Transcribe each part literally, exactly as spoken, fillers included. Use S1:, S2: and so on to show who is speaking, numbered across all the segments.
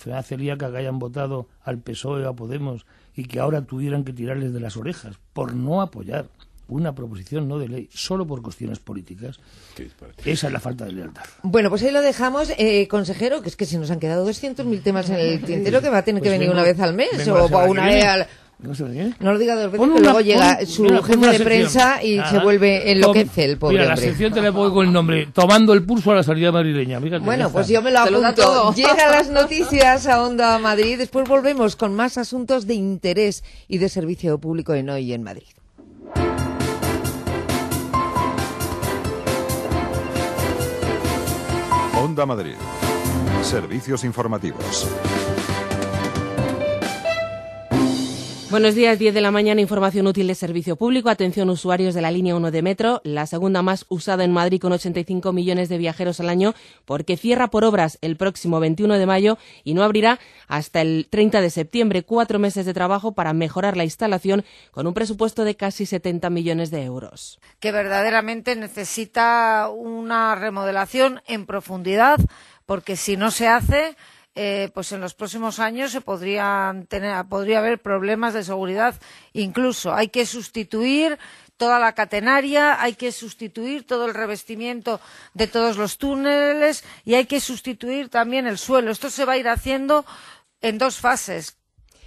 S1: enfermedad celíaca que hayan votado al P S O E o a Podemos y que ahora tuvieran que tirarles de las orejas por no apoyar una proposición no de ley solo por cuestiones políticas. Esa es la falta de lealtad.
S2: Bueno, pues ahí lo dejamos, eh, consejero, que es que si nos han quedado doscientos mil temas en el tintero, que va a tener pues que venir vengo, una vez al mes o una vez al...
S1: No, sé bien.
S2: No lo diga dos veces, que luego llega pon, su mira, jefe de prensa y ah, se vuelve enloquece el pobre
S1: mira,
S2: hombre.
S1: La sección te la pongo con el nombre Tomando el pulso a la sanidad madrileña. Fíjate,
S2: bueno, pues yo me lo apunto. Llegan las noticias a Onda Madrid. Después volvemos con más asuntos de interés y de servicio público en Hoy en Madrid.
S3: Onda Madrid. Servicios informativos.
S4: Buenos días, diez de la mañana, información útil de servicio público. Atención, usuarios de la línea uno de metro, la segunda más usada en Madrid con ochenta y cinco millones de viajeros al año, porque cierra por obras el próximo veintiuno de mayo y no abrirá hasta el treinta de septiembre. Cuatro meses de trabajo para mejorar la instalación con un presupuesto de casi setenta millones de euros.
S5: Que verdaderamente necesita una remodelación en profundidad, porque si no se hace... Eh, pues en los próximos años se podrían tener, podría haber problemas de seguridad. Incluso hay que sustituir toda la catenaria, hay que sustituir todo el revestimiento de todos los túneles y hay que sustituir también el suelo. Esto se va a ir haciendo en dos fases.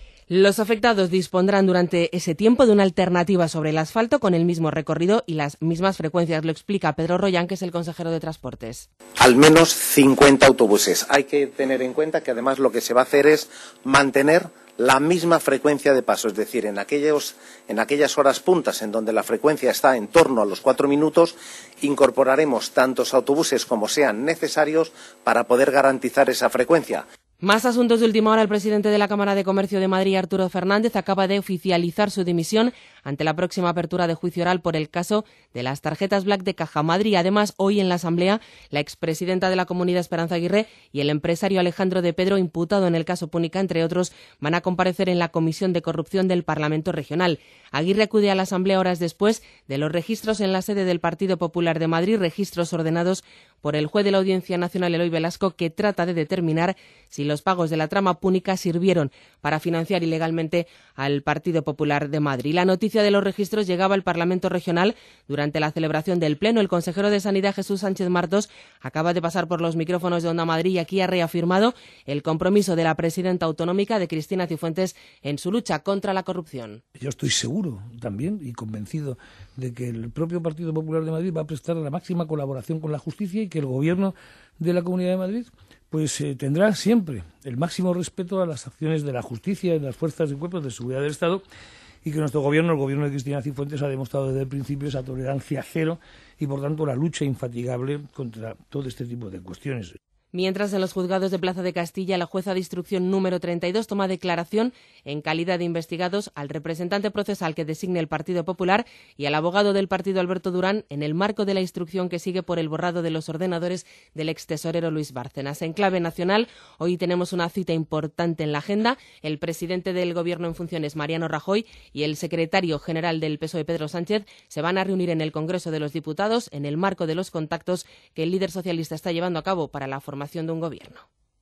S4: Los afectados dispondrán durante ese tiempo de una alternativa sobre el asfalto con el mismo recorrido y las mismas frecuencias. Lo explica Pedro Royán, que es el consejero de Transportes.
S6: Al menos cincuenta autobuses. Hay que tener en cuenta que además lo que se va a hacer es mantener la misma frecuencia de paso, es decir, en aquellos, en aquellas horas puntas en donde la frecuencia está en torno a los cuatro minutos, incorporaremos tantos autobuses como sean necesarios para poder garantizar esa frecuencia.
S4: Más asuntos de última hora. El presidente de la Cámara de Comercio de Madrid, Arturo Fernández, acaba de oficializar su dimisión ante la próxima apertura de juicio oral por el caso de las tarjetas Black de Caja Madrid. Además, hoy en la Asamblea, la expresidenta de la Comunidad, Esperanza Aguirre, y el empresario Alejandro de Pedro, imputado en el caso Púnica, entre otros, van a comparecer en la Comisión de Corrupción del Parlamento Regional. Aguirre acude a la Asamblea horas después de los registros en la sede del Partido Popular de Madrid, registros ordenados por el juez de la Audiencia Nacional, Eloy Velasco, que trata de determinar si los pagos de la trama Púnica sirvieron para financiar ilegalmente al Partido Popular de Madrid. La noticia de los registros llegaba al Parlamento Regional durante la celebración del Pleno. El consejero de Sanidad, Jesús Sánchez Martos, acaba de pasar por los micrófonos de Onda Madrid y aquí ha reafirmado el compromiso de la presidenta autonómica, de Cristina Cifuentes, en su lucha contra la corrupción.
S1: Yo estoy seguro también y convencido de que el propio Partido Popular de Madrid va a prestar la máxima colaboración con la justicia y que el Gobierno de la Comunidad de Madrid pues eh, tendrá siempre el máximo respeto a las acciones de la justicia y de las fuerzas y cuerpos de seguridad del Estado, y que nuestro gobierno, el gobierno de Cristina Cifuentes, ha demostrado desde el principio esa tolerancia cero y, por tanto, la lucha infatigable contra todo este tipo de cuestiones.
S4: Mientras, en los juzgados de Plaza de Castilla, la jueza de instrucción número treinta y dos toma declaración en calidad de investigados al representante procesal que designe el Partido Popular y al abogado del partido, Alberto Durán, en el marco de la instrucción que sigue por el borrado de los ordenadores del extesorero Luis Bárcenas. En clave nacional, hoy tenemos una cita importante en la agenda. El presidente del Gobierno en funciones, Mariano Rajoy, y el secretario general del P S O E, Pedro Sánchez, se van a reunir en el Congreso de los Diputados en el marco de los contactos que el líder socialista está llevando a cabo para la formación de un gobierno.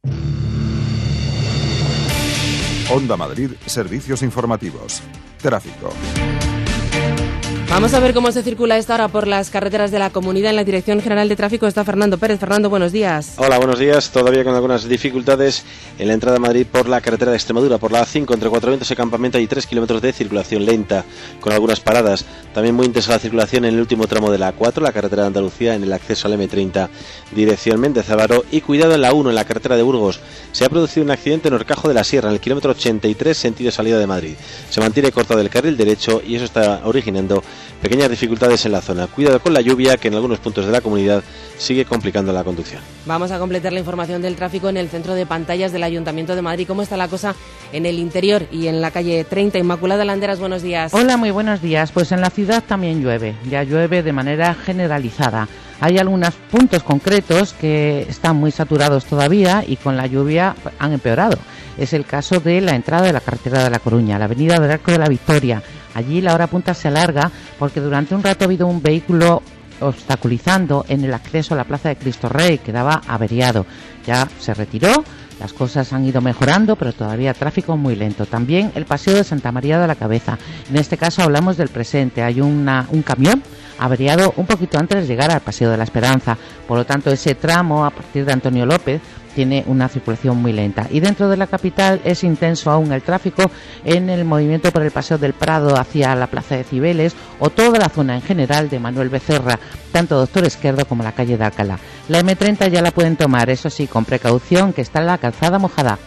S3: Onda Madrid, servicios informativos. Tráfico.
S4: Vamos a ver cómo se circula esta hora por las carreteras de la comunidad. En la Dirección General de Tráfico está Fernando Pérez. Fernando, buenos días.
S7: Hola, buenos días. Todavía con algunas dificultades en la entrada a Madrid por la carretera de Extremadura, por la A cinco, entre Cuatro Vientos y Campamento. Hay tres kilómetros de circulación lenta, con algunas paradas. También muy intensa la circulación en el último tramo de la A cuatro, la carretera de Andalucía, en el acceso al eme treinta, dirección Méndez Álvaro. Y cuidado en la uno, en la carretera de Burgos. Se ha producido un accidente en Horcajo de la Sierra, en el kilómetro ochenta y tres, sentido salida de Madrid. Se mantiene cortado el carril derecho y eso está originando pequeñas dificultades en la zona. Cuidado con la lluvia, que en algunos puntos de la comunidad sigue complicando la conducción.
S4: Vamos a completar la información del tráfico en el centro de pantallas del Ayuntamiento de Madrid. ¿Cómo está la cosa en el interior y en la calle treinta? Inmaculada Landeras, buenos días.
S8: Hola, muy buenos días. Pues en la ciudad también llueve, ya llueve de manera generalizada. Hay algunos puntos concretos que están muy saturados todavía y con la lluvia han empeorado. Es el caso de la entrada de la carretera de La Coruña, la avenida del Arco de la Victoria. Allí la hora punta se alarga porque durante un rato ha habido un vehículo obstaculizando en el acceso a la Plaza de Cristo Rey, quedaba averiado. Ya se retiró, Las cosas han ido mejorando, pero todavía tráfico muy lento. También el paseo de Santa María de la Cabeza. En este caso hablamos del presente. Hay una, un camión averiado un poquito antes de llegar al Paseo de la Esperanza. Por lo tanto, ese tramo a partir de Antonio López tiene una circulación muy lenta. Y dentro de la capital es intenso aún el tráfico en el movimiento por el Paseo del Prado hacia la Plaza de Cibeles o toda la zona en general de Manuel Becerra, tanto Doctor Esquerdo como la calle de Alcalá. La eme treinta ya la pueden tomar, eso sí, con precaución, que está en la calzada mojada.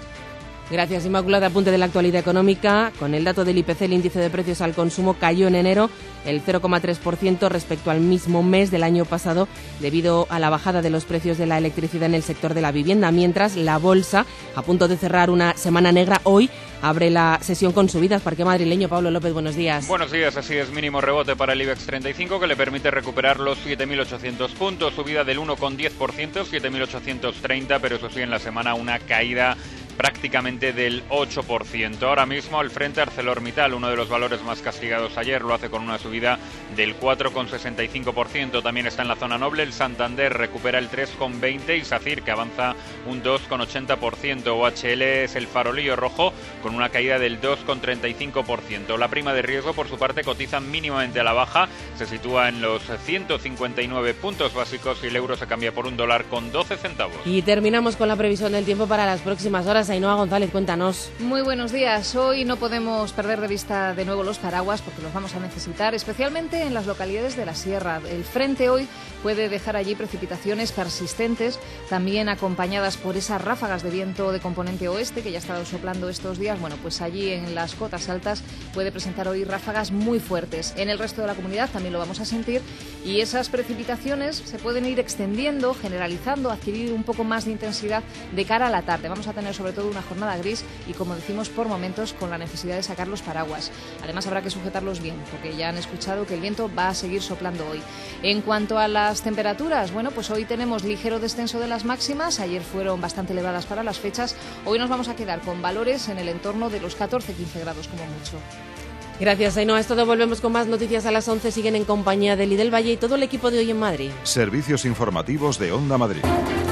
S4: Gracias, Inmaculada. Apunte de la actualidad económica. Con el dato del I P C, el índice de precios al consumo cayó en enero el cero coma tres por ciento respecto al mismo mes del año pasado, debido a la bajada de los precios de la electricidad en el sector de la vivienda. Mientras, la bolsa, a punto de cerrar una semana negra, hoy abre la sesión con subidas. Parque madrileño, Pablo López, buenos días.
S9: Buenos días, así es, mínimo rebote para el IBEX treinta y cinco, que le permite recuperar los siete mil ochocientos puntos, subida del uno coma diez por ciento, siete mil ochocientos treinta, pero eso sí, en la semana una caída prácticamente del ocho por ciento. Ahora mismo al frente ArcelorMittal, uno de los valores más castigados ayer, lo hace con una subida del cuatro coma sesenta y cinco por ciento. También está en la zona noble el Santander, recupera el tres coma veinte por ciento, y SACIR, que avanza un dos coma ochenta por ciento. O H L es el farolillo rojo con una caída del dos coma treinta y cinco por ciento. La prima de riesgo, por su parte, cotiza mínimamente a la baja, se sitúa en los ciento cincuenta y nueve puntos básicos y el euro se cambia por un dólar con doce centavos.
S4: Y terminamos con la previsión del tiempo para las próximas horas. Ainhoa González, cuéntanos.
S10: Muy buenos días. Hoy no podemos perder de vista de nuevo los paraguas porque los vamos a necesitar, especialmente en las localidades de la sierra. El frente hoy puede dejar allí precipitaciones persistentes, también acompañadas por esas ráfagas de viento de componente oeste que ya ha estado soplando estos días. Bueno, pues allí en las cotas altas puede presentar hoy ráfagas muy fuertes. En el resto de la comunidad también lo vamos a sentir, y esas precipitaciones se pueden ir extendiendo, generalizando, adquirir un poco más de intensidad de cara a la tarde. Vamos a tener sobre todo una jornada gris y, como decimos, por momentos con la necesidad de sacar los paraguas. Además habrá que sujetarlos bien porque ya han escuchado que el viento va a seguir soplando hoy. En cuanto a las temperaturas, bueno, pues hoy tenemos ligero descenso de las máximas. Ayer fueron bastante elevadas para las fechas. Hoy nos vamos a quedar con valores en el entorno de los catorce a quince grados como mucho.
S4: Gracias, Ainhoa. Es todo. Volvemos con más noticias a las once. Siguen en compañía de Lidel Valle y todo el equipo de Hoy en Madrid.
S3: Servicios informativos de Onda Madrid.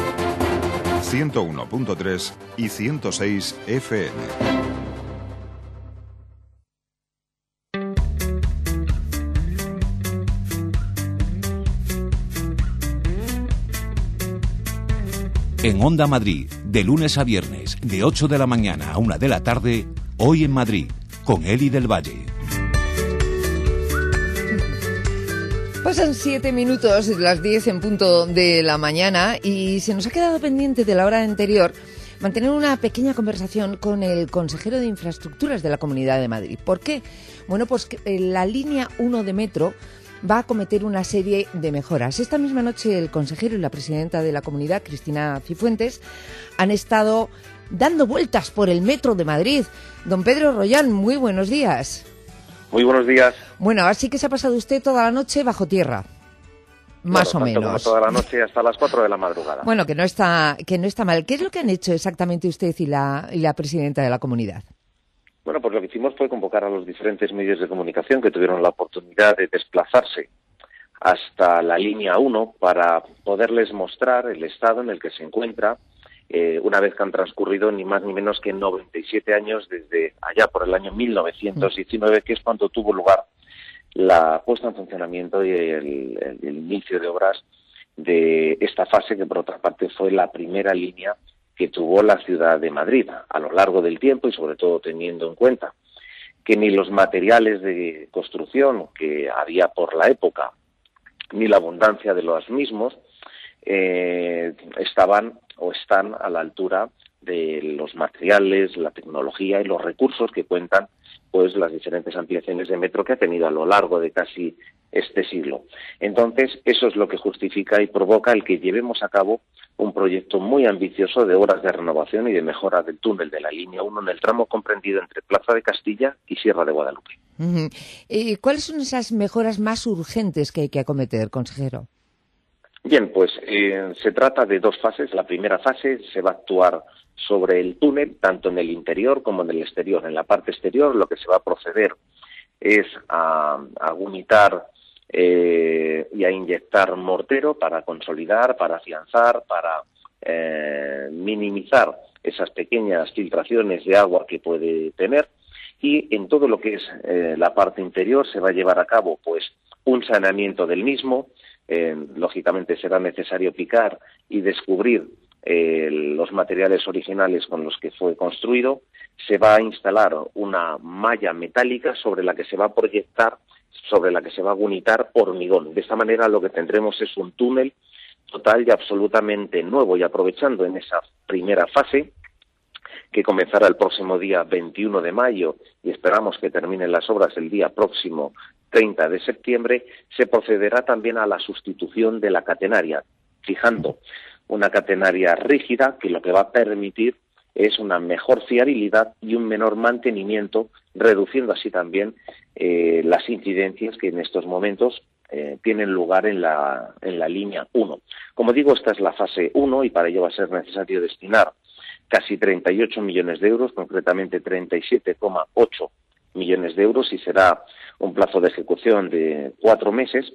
S3: ciento uno punto tres y ciento seis F M.
S11: En Onda Madrid, de lunes a viernes, de ocho de la mañana a una de la tarde, Hoy en Madrid, con Eli del Valle.
S2: Pasan siete minutos de las diez en punto de la mañana y se nos ha quedado pendiente de la hora anterior mantener una pequeña conversación con el consejero de Infraestructuras de la Comunidad de Madrid. ¿Por qué? Bueno, pues que la línea uno de metro va a acometer una serie de mejoras. Esta misma noche el consejero y la presidenta de la comunidad, Cristina Cifuentes, han estado dando vueltas por el metro de Madrid. Don Pedro Rollán, muy buenos días.
S12: Muy buenos días.
S2: Bueno, así que se ha pasado usted toda la noche bajo tierra, más
S12: bueno,
S2: o
S12: tanto
S2: menos.
S12: Como toda la noche hasta las cuatro de la madrugada.
S2: Bueno, que no está, que no está mal. ¿Qué es lo que han hecho exactamente usted y la, y la presidenta de la comunidad?
S12: Bueno, pues lo que hicimos fue convocar a los diferentes medios de comunicación que tuvieron la oportunidad de desplazarse hasta la línea uno para poderles mostrar el estado en el que se encuentra, eh, una vez que han transcurrido ni más ni menos que noventa y siete años desde allá por el año mil novecientos diecinueve, que es cuando tuvo lugar la puesta en funcionamiento y el, el, el inicio de obras de esta fase, que por otra parte fue la primera línea que tuvo la ciudad de Madrid a lo largo del tiempo, y sobre todo teniendo en cuenta que ni los materiales de construcción que había por la época ni la abundancia de los mismos eh, estaban o están a la altura de los materiales, la tecnología y los recursos que cuentan pues las diferentes ampliaciones de metro que ha tenido a lo largo de casi este siglo. Entonces, eso es lo que justifica y provoca el que llevemos a cabo un proyecto muy ambicioso de obras de renovación y de mejora del túnel de la línea uno en el tramo comprendido entre Plaza de Castilla y Sierra de Guadalupe.
S2: Uh-huh. ¿Y cuáles son esas mejoras más urgentes que hay que acometer, consejero?
S12: Bien, pues eh, se trata de dos fases. La primera fase se va a actuar sobre el túnel, tanto en el interior como en el exterior. En la parte exterior lo que se va a proceder es a, a agumitar eh, y a inyectar mortero para consolidar, para afianzar, para eh, minimizar esas pequeñas filtraciones de agua que puede tener, y en todo lo que es eh, la parte interior se va a llevar a cabo pues un saneamiento del mismo. Eh, lógicamente será necesario picar y descubrir eh, los materiales originales con los que fue construido. Se va a instalar una malla metálica sobre la que se va a proyectar, sobre la que se va a gunitar hormigón. De esta manera lo que tendremos es un túnel total y absolutamente nuevo, y aprovechando en esa primera fase, que comenzará el próximo día veintiuno de mayo y esperamos que terminen las obras el día próximo treinta de septiembre, se procederá también a la sustitución de la catenaria, fijando una catenaria rígida que lo que va a permitir es una mejor fiabilidad y un menor mantenimiento, reduciendo así también eh, las incidencias que en estos momentos eh, tienen lugar en la, en la línea uno. Como digo, esta es la fase uno y para ello va a ser necesario destinar casi treinta y ocho millones de euros, concretamente treinta y siete coma ocho millones de euros, y será un plazo de ejecución de cuatro meses.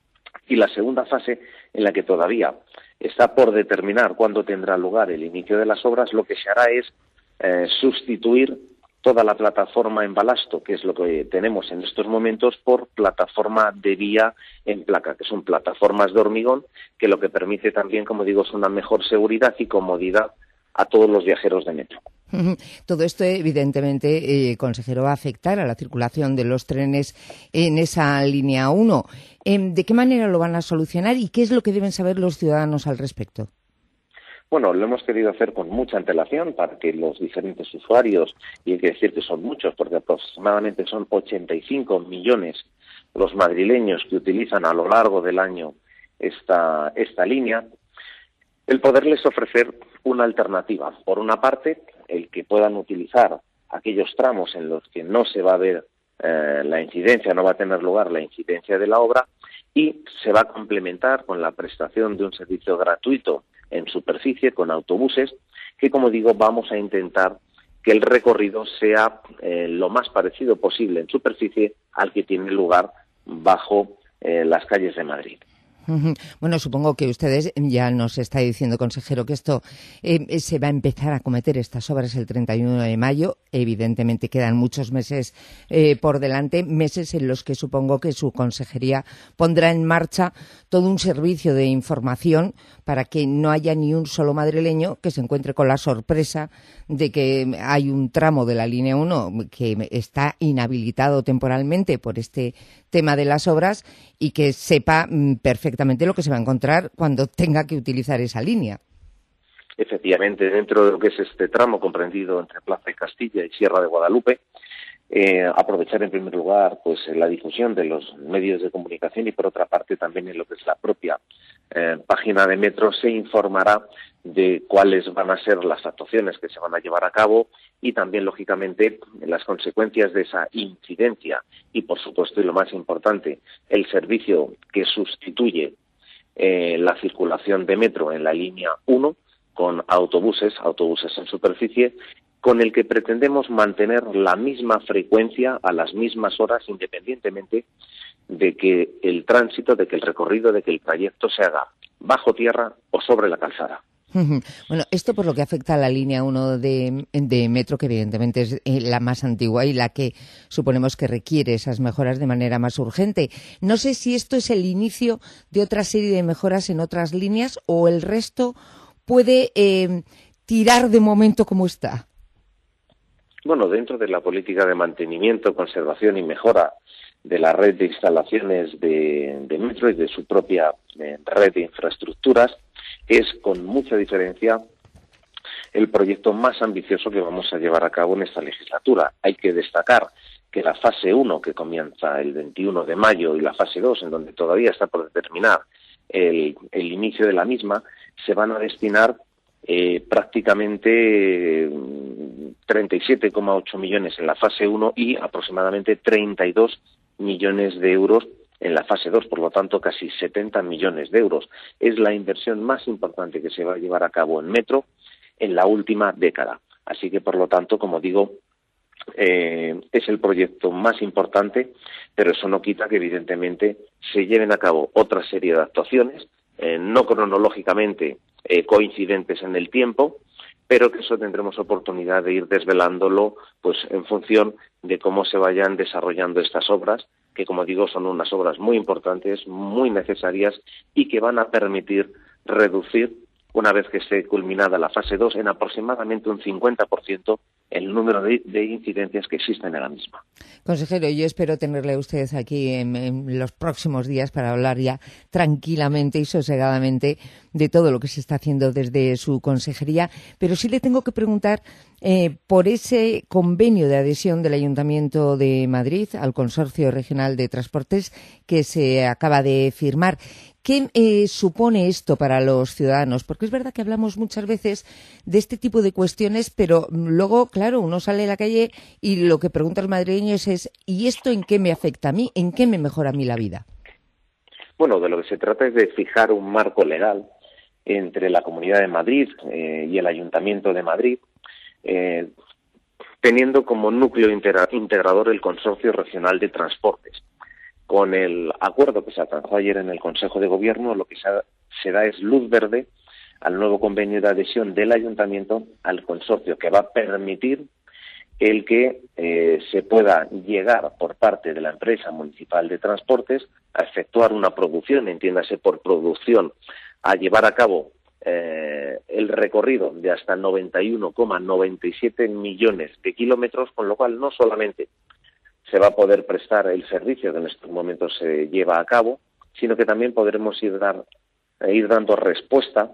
S12: Y la segunda fase, en la que todavía está por determinar cuándo tendrá lugar el inicio de las obras, lo que se hará es eh, sustituir toda la plataforma en balasto, que es lo que tenemos en estos momentos, por plataforma de vía en placa, que son plataformas de hormigón, que lo que permite también, como digo, es una mejor seguridad y comodidad a todos los viajeros de metro.
S2: Todo esto, evidentemente, eh, consejero, va a afectar a la circulación de los trenes en esa línea uno. Eh, ¿De qué manera lo van a solucionar y qué es lo que deben saber los ciudadanos al respecto?
S12: Bueno, lo hemos querido hacer con mucha antelación para que los diferentes usuarios, y hay que decir que son muchos, porque aproximadamente son ochenta y cinco millones los madrileños que utilizan a lo largo del año esta, esta línea, el poderles ofrecer una alternativa. Por una parte, el que puedan utilizar aquellos tramos en los que no se va a ver eh, la incidencia, no va a tener lugar la incidencia de la obra, y se va a complementar con la prestación de un servicio gratuito en superficie con autobuses, que, como digo, vamos a intentar que el recorrido sea eh, lo más parecido posible en superficie al que tiene lugar bajo eh, las calles de Madrid.
S2: Bueno, supongo que ustedes ya nos está diciendo, consejero, que esto eh, se va a empezar a acometer estas obras el treinta y uno de mayo. Evidentemente quedan muchos meses eh, por delante, meses en los que supongo que su consejería pondrá en marcha todo un servicio de información para que no haya ni un solo madrileño que se encuentre con la sorpresa de que hay un tramo de la línea uno que está inhabilitado temporalmente por este tema de las obras y que sepa mm, perfectamente lo que se va a encontrar cuando tenga que utilizar esa línea.
S12: Efectivamente, dentro de lo que es este tramo comprendido entre Plaza de Castilla y Sierra de Guadalupe, eh, aprovechar en primer lugar pues la difusión de los medios de comunicación, y por otra parte también en lo que es la propia eh, página de Metro se informará de cuáles van a ser las actuaciones que se van a llevar a cabo y también, lógicamente, las consecuencias de esa incidencia y, por supuesto, y lo más importante, el servicio que sustituye eh, la circulación de metro en la línea uno con autobuses, autobuses en superficie, con el que pretendemos mantener la misma frecuencia a las mismas horas, independientemente de que el tránsito, de que el recorrido, de que el trayecto se haga bajo tierra o sobre la calzada.
S2: Bueno, esto por lo que afecta a la línea uno de, de metro, que evidentemente es la más antigua y la que suponemos que requiere esas mejoras de manera más urgente. No sé si esto es el inicio de otra serie de mejoras en otras líneas o el resto puede eh, tirar de momento como está.
S12: Bueno, dentro de la política de mantenimiento, conservación y mejora de la red de instalaciones de, de metro y de su propia eh, red de infraestructuras, es con mucha diferencia el proyecto más ambicioso que vamos a llevar a cabo en esta legislatura. Hay que destacar que la fase uno, que comienza el veintiuno de mayo, y la fase dos, en donde todavía está por determinar el, el inicio de la misma, se van a destinar eh, prácticamente treinta y siete coma ocho millones en la fase uno y aproximadamente treinta y dos millones de euros en la fase dos, por lo tanto casi setenta millones de euros. Es la inversión más importante que se va a llevar a cabo en metro en la última década. Así que, por lo tanto, como digo, eh, es el proyecto más importante, pero eso no quita que, evidentemente, se lleven a cabo otra serie de actuaciones, eh, no cronológicamente eh, coincidentes en el tiempo, pero que eso tendremos oportunidad de ir desvelándolo pues en función de cómo se vayan desarrollando estas obras, que como digo son unas obras muy importantes, muy necesarias y que van a permitir reducir, una vez que esté culminada la fase dos, en aproximadamente un cincuenta por ciento el número de, de incidencias que existen en la misma.
S2: Consejero, yo espero tenerle a usted aquí en, en los próximos días para hablar ya tranquilamente y sosegadamente de todo lo que se está haciendo desde su consejería, pero sí le tengo que preguntar eh, por ese convenio de adhesión del Ayuntamiento de Madrid al Consorcio Regional de Transportes que se acaba de firmar. ¿Qué eh, supone esto para los ciudadanos? Porque es verdad que hablamos muchas veces de este tipo de cuestiones, pero luego, claro, uno sale a la calle y lo que pregunta el madrileño es, es ¿y esto en qué me afecta a mí? ¿En qué me mejora a mí la vida?
S12: Bueno, de lo que se trata es de fijar un marco legal entre la Comunidad de Madrid eh, y el Ayuntamiento de Madrid, eh, teniendo como núcleo integra- integrador el Consorcio Regional de Transportes. Con el acuerdo que se alcanzó ayer en el Consejo de Gobierno, lo que se, ha, se da es luz verde al nuevo convenio de adhesión del Ayuntamiento al consorcio, que va a permitir el que eh, se pueda llegar por parte de la empresa municipal de transportes a efectuar una producción, entiéndase por producción, a llevar a cabo eh, el recorrido de hasta noventa y uno coma noventa y siete millones de kilómetros, con lo cual no solamente se va a poder prestar el servicio que en estos momentos se lleva a cabo, sino que también podremos ir, dar, ir dando respuesta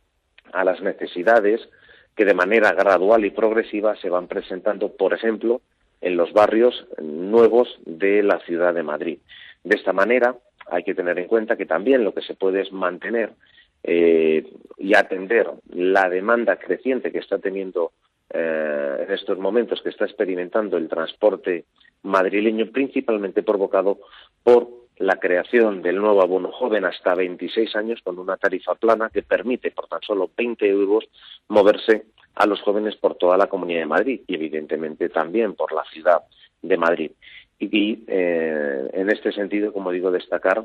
S12: a las necesidades que de manera gradual y progresiva se van presentando, por ejemplo, en los barrios nuevos de la ciudad de Madrid. De esta manera, hay que tener en cuenta que también lo que se puede es mantener eh, y atender la demanda creciente que está teniendo eh, en estos momentos, que está experimentando el transporte madrileño, principalmente provocado por la creación del nuevo abono joven hasta veintiséis años con una tarifa plana que permite por tan solo veinte euros moverse a los jóvenes por toda la Comunidad de Madrid y evidentemente también por la ciudad de Madrid. Y eh, en este sentido, como digo, destacar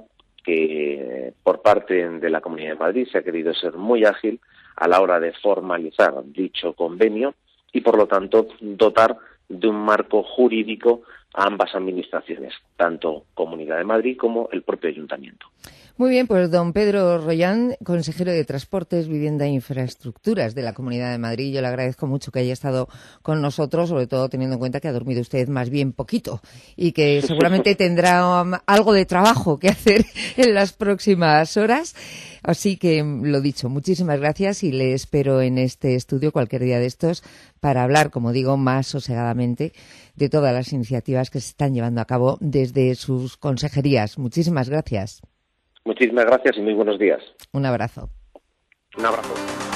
S12: que por parte de la Comunidad de Madrid se ha querido ser muy ágil a la hora de formalizar dicho convenio y por lo tanto dotar de un marco jurídico a ambas administraciones, tanto Comunidad de Madrid como el propio Ayuntamiento.
S2: Muy bien, pues don Pedro Rollán, consejero de Transportes, Vivienda e Infraestructuras de la Comunidad de Madrid, yo le agradezco mucho que haya estado con nosotros, sobre todo teniendo en cuenta que ha dormido usted más bien poquito y que seguramente tendrá um, algo de trabajo que hacer en las próximas horas. Así que, lo dicho, muchísimas gracias y le espero en este estudio cualquier día de estos para hablar, como digo, más sosegadamente de todas las iniciativas que se están llevando a cabo desde sus consejerías. Muchísimas gracias.
S12: Muchísimas gracias y muy buenos días.
S2: Un abrazo.
S12: Un abrazo.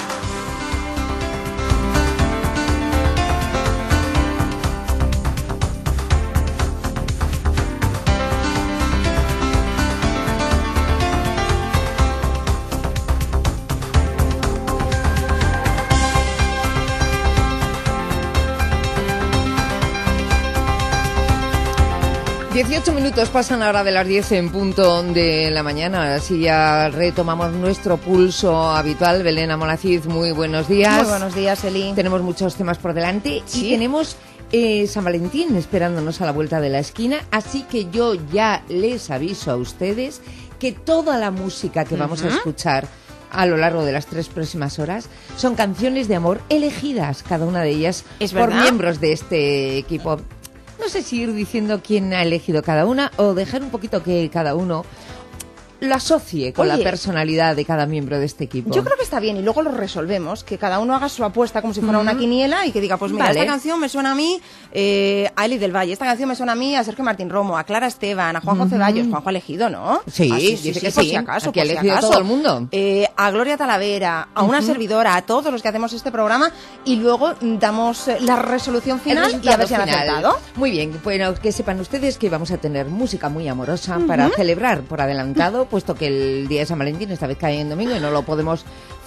S2: dieciocho minutos pasan ahora de las diez en punto de la mañana, así ya retomamos nuestro pulso habitual. Belén Amolacid, muy buenos días.
S13: Muy buenos días, Eli.
S2: Tenemos muchos temas por delante
S13: ¿Sí?
S2: y tenemos eh, San Valentín esperándonos a la vuelta de la esquina, así que yo ya les aviso a ustedes que toda la música que vamos uh-huh. a escuchar a lo largo de las tres próximas horas son canciones de amor elegidas, cada una de ellas
S13: ¿Es
S2: por
S13: verdad?
S2: miembros de este equipo. No sé si ir diciendo quién ha elegido cada una o dejar un poquito que cada uno lo asocie con
S13: Oye,
S2: la personalidad de cada miembro de este equipo.
S13: Yo creo que está bien y luego lo resolvemos, que cada uno haga su apuesta como si fuera uh-huh. una quiniela y que diga, pues mira,
S2: vale.
S13: esta canción me suena a mí eh, a Eli del Valle, esta canción me suena a mí a Sergio Martín Romo, a Clara Esteban, a Juanjo uh-huh. Ceballos. Juanjo ha elegido, ¿no?
S2: Sí,
S13: ah, sí,
S2: dice
S13: sí,
S2: que
S13: sí, por
S2: sí.
S13: si acaso,
S2: Aquí
S13: por
S2: ha
S13: si
S2: elegido
S13: acaso.
S2: todo el mundo.
S13: Eh, a Gloria Talavera, a una uh-huh. servidora, a todos los que hacemos este programa y luego damos la resolución final y a ver si han acertado.
S2: Muy bien, bueno, que sepan ustedes que vamos a tener música muy amorosa uh-huh. para celebrar por adelantado, puesto que el día de San Valentín esta vez cae en domingo y no lo podemos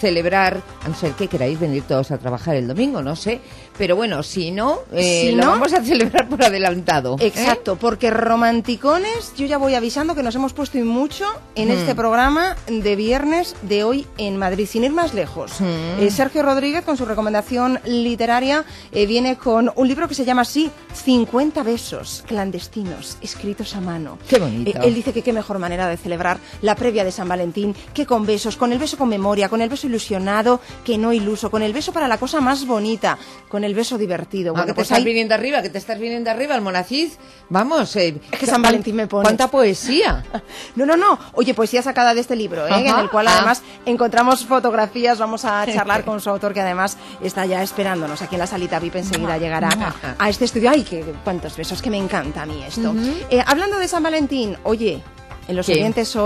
S2: celebrar, a no ser que queráis venir todos a trabajar el domingo, no sé. Pero bueno, si no, eh,
S13: Si
S2: lo
S13: no-
S2: vamos a celebrar por adelantado. ¿eh?
S13: Exacto, porque romanticones, yo ya voy avisando que nos hemos puesto y mucho en
S2: Mm.
S13: este programa de viernes de hoy en Madrid, sin ir más lejos.
S2: Mm.
S13: Eh, Sergio Rodríguez, con su recomendación literaria, eh, viene con un libro que se llama así, cincuenta besos clandestinos, escritos a mano.
S2: Qué bonito.
S13: Eh, él dice que qué mejor manera de celebrar la previa de San Valentín que con besos, con el beso con memoria, con el beso ilusionado que no iluso, con el beso para la cosa más bonita, con el beso divertido.
S2: Ah,
S13: Bueno,
S2: que te
S13: pues
S2: estás
S13: ahí-
S2: viniendo arriba, que te estás viniendo arriba, Almonacid. Vamos, eh,
S13: Es que San Valentín me pone.
S2: ¿Cuánta poesía?
S13: No, no, no. Oye, poesía sacada de este libro, ¿eh?
S2: Ajá.
S13: En el cual
S2: Ah.
S13: además encontramos fotografías. Vamos a charlar con su autor, que además está ya esperándonos aquí en la salita V I P. Enseguida llegará
S2: Ajá.
S13: a este estudio. Ay, qué cuántos besos, que me encanta a mí esto.
S2: Ujú.
S13: Eh, hablando de San Valentín, oye, en los
S2: ¿Qué?
S13: oyentes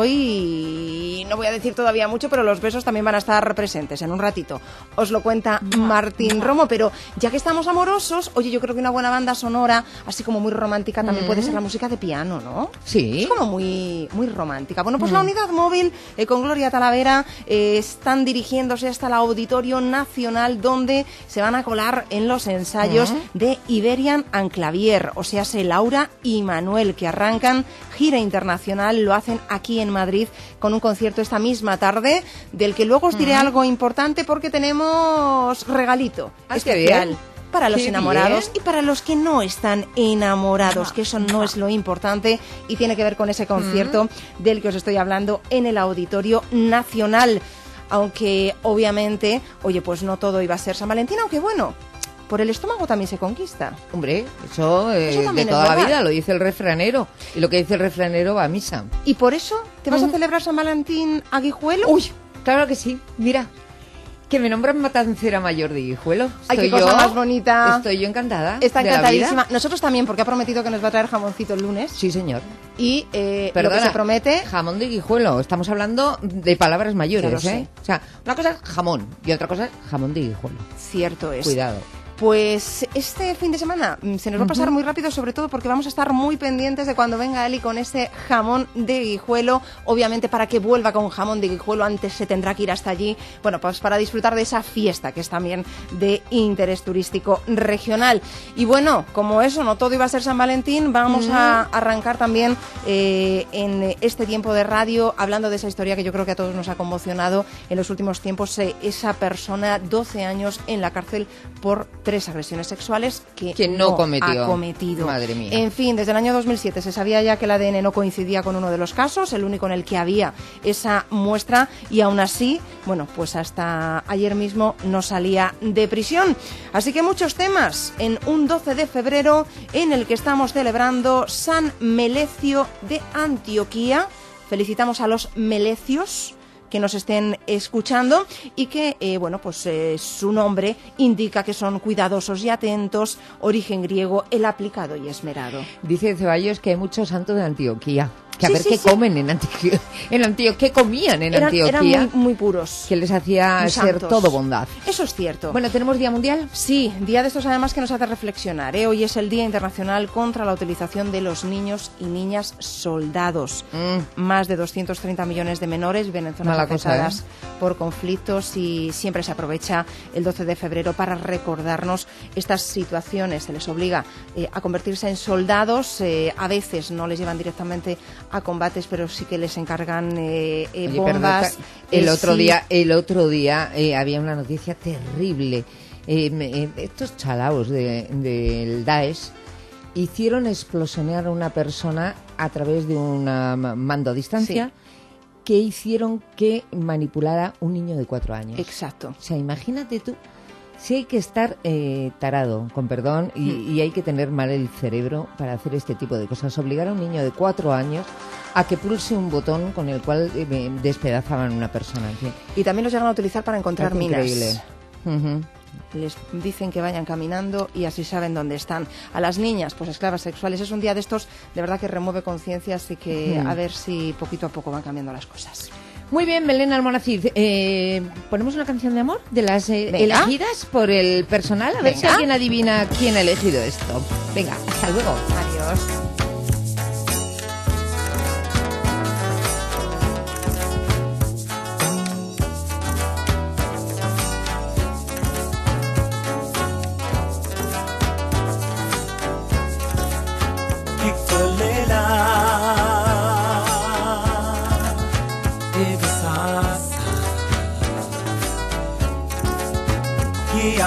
S13: hoy, no voy a decir todavía mucho, pero los besos también van a estar presentes en un ratito. Os lo cuenta Martín Romo, pero ya que estamos amorosos, oye, yo creo que una buena banda sonora, así como muy romántica, también puede ser la música de piano, ¿no?
S2: Sí.
S13: Es como muy, muy romántica. Bueno, pues
S2: Mm.
S13: la unidad móvil eh, con Gloria Talavera eh, están dirigiéndose hasta el Auditorio Nacional, donde se van a colar en los ensayos
S2: Mm.
S13: de Iberian and Clavier, o sea, se Laura y Manuel, que arrancan gira internacional, lo hacen aquí en Madrid con un concierto esta misma tarde, del que luego os diré
S2: Mm.
S13: algo importante porque tenemos regalito
S2: Ah, qué
S13: especial.
S2: bien.
S13: Para los
S2: Qué
S13: enamorados
S2: bien.
S13: y para los que no están enamorados, que eso no es lo importante y tiene que ver con ese concierto
S2: Mm.
S13: del que os estoy hablando en el Auditorio Nacional. Aunque obviamente, oye, pues no todo iba a ser San Valentín, aunque bueno, por el estómago también se conquista.
S2: Hombre, eso, eh,
S13: Eso
S2: de
S13: también es
S2: toda la
S13: verdad.
S2: vida, lo dice el refranero. Y lo que dice el refranero va a misa.
S13: ¿Y por eso te vas a celebrar San Valentín a Guijuelo?
S2: Uy, claro que sí. Mira, que me nombran matancera mayor de Guijuelo.
S13: Ay, qué
S2: Estoy
S13: cosa
S2: yo-
S13: más bonita.
S2: Estoy yo encantada.
S13: Está
S2: de la
S13: encantadísima.
S2: vida.
S13: Nosotros también, porque ha prometido que nos va a traer jamoncito el lunes.
S2: Sí, señor.
S13: Y eh, lo
S2: Perdona,
S13: que se promete...
S2: jamón de Guijuelo. Estamos hablando de palabras mayores,
S13: Ya lo sé.
S2: ¿eh? O sea, una cosa es jamón y otra cosa es jamón de Guijuelo.
S13: Cierto es.
S2: Cuidado.
S13: Pues este fin de semana mm, se nos va a pasar muy rápido, sobre todo porque vamos a estar muy pendientes de cuando venga Eli con ese jamón de Guijuelo. Obviamente, para que vuelva con jamón de Guijuelo, antes se tendrá que ir hasta allí. Bueno, pues para disfrutar de esa fiesta que es también de interés turístico regional. Y bueno, como eso, no todo iba a ser San Valentín, vamos a arrancar también eh, en este tiempo de radio hablando de esa historia que yo creo que a todos nos ha conmocionado en los últimos tiempos. Eh, esa persona, doce años en la cárcel por tres agresiones sexuales que,
S2: Que no cometió.
S13: ha cometido.
S2: Madre mía.
S13: En fin, desde el año dos mil siete se sabía ya que el A D N no coincidía con uno de los casos, el único en el que había esa muestra, y aún así, bueno, pues hasta ayer mismo no salía de prisión. Así que muchos temas en un doce de febrero en el que estamos celebrando San Melecio de Antioquía. Felicitamos a los melecios que nos estén escuchando y que, eh, bueno, pues eh, su nombre indica que son cuidadosos y atentos, origen griego, el aplicado y esmerado.
S2: Dice Ceballos que hay muchos santos de Antioquía. Que a
S13: Sí,
S2: ver
S13: sí,
S2: qué
S13: sí.
S2: comen en Antioquía. En Antioquía, ¿qué comían en
S13: Eran,
S2: Antioquía?
S13: eran muy, muy puros.
S2: Que les hacía
S13: Muy
S2: ser
S13: santos.
S2: todo bondad.
S13: Eso es cierto.
S2: Bueno, ¿tenemos Día Mundial?
S13: Sí, día de estos además que nos hace reflexionar, ¿eh? Hoy es el Día Internacional contra la utilización de los niños y niñas soldados.
S2: Mm.
S13: Más de doscientos treinta millones de menores viven en zonas
S2: Mala cosa,
S13: afectadas
S2: ¿eh?
S13: por conflictos y siempre se aprovecha el doce de febrero para recordarnos estas situaciones. Se les obliga eh, a convertirse en soldados. Eh, a veces no les llevan directamente a combates, pero sí que les encargan eh, eh,
S2: Oye,
S13: bombas.
S2: perdona, el
S13: Eh,
S2: otro
S13: sí.
S2: día, el otro día eh, había una noticia terrible. Eh, me- eh, estos chalaos de- del Daesh hicieron explosionar a una persona a través de un ma- mando a distancia que hicieron que manipulara un niño de cuatro años.
S13: Exacto.
S2: O sea, imagínate tú. Sí hay que estar eh, tarado, con perdón, y,
S13: Mm.
S2: y hay que tener mal el cerebro para hacer este tipo de cosas. Obligar a un niño de cuatro años a que pulse un botón con el cual eh, despedazaban a una persona. En fin.
S13: Y también los llegan a utilizar para encontrar
S2: Parece
S13: minas.
S2: increíble. Ujú.
S13: Les dicen que vayan caminando y así saben dónde están. A las niñas, pues esclavas sexuales. Es un día de estos de verdad que remueve conciencias y que
S2: Ujú.
S13: a ver si poquito a poco van cambiando las cosas.
S2: Muy bien, Belén Almonacid. Eh, ¿Ponemos una canción de amor de las eh,
S13: Venga.
S2: elegidas por el personal? A ver si
S13: Venga.
S2: alguien adivina quién ha elegido esto. Venga, hasta luego.
S13: Adiós.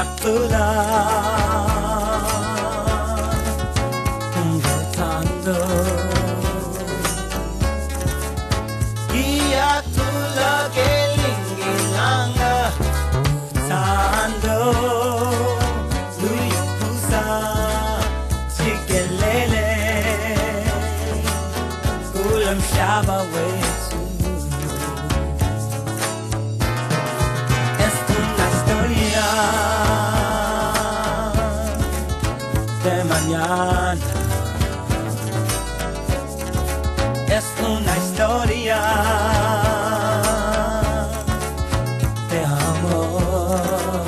S14: Es una historia de amor.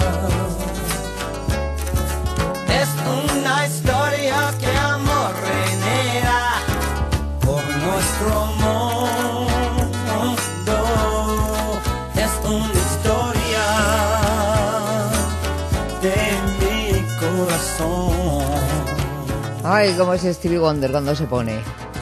S14: Es una historia que amor reina por nuestro mundo. Es una historia de mi corazón.
S2: Ay, cómo es Stevie Wonder cuando se pone.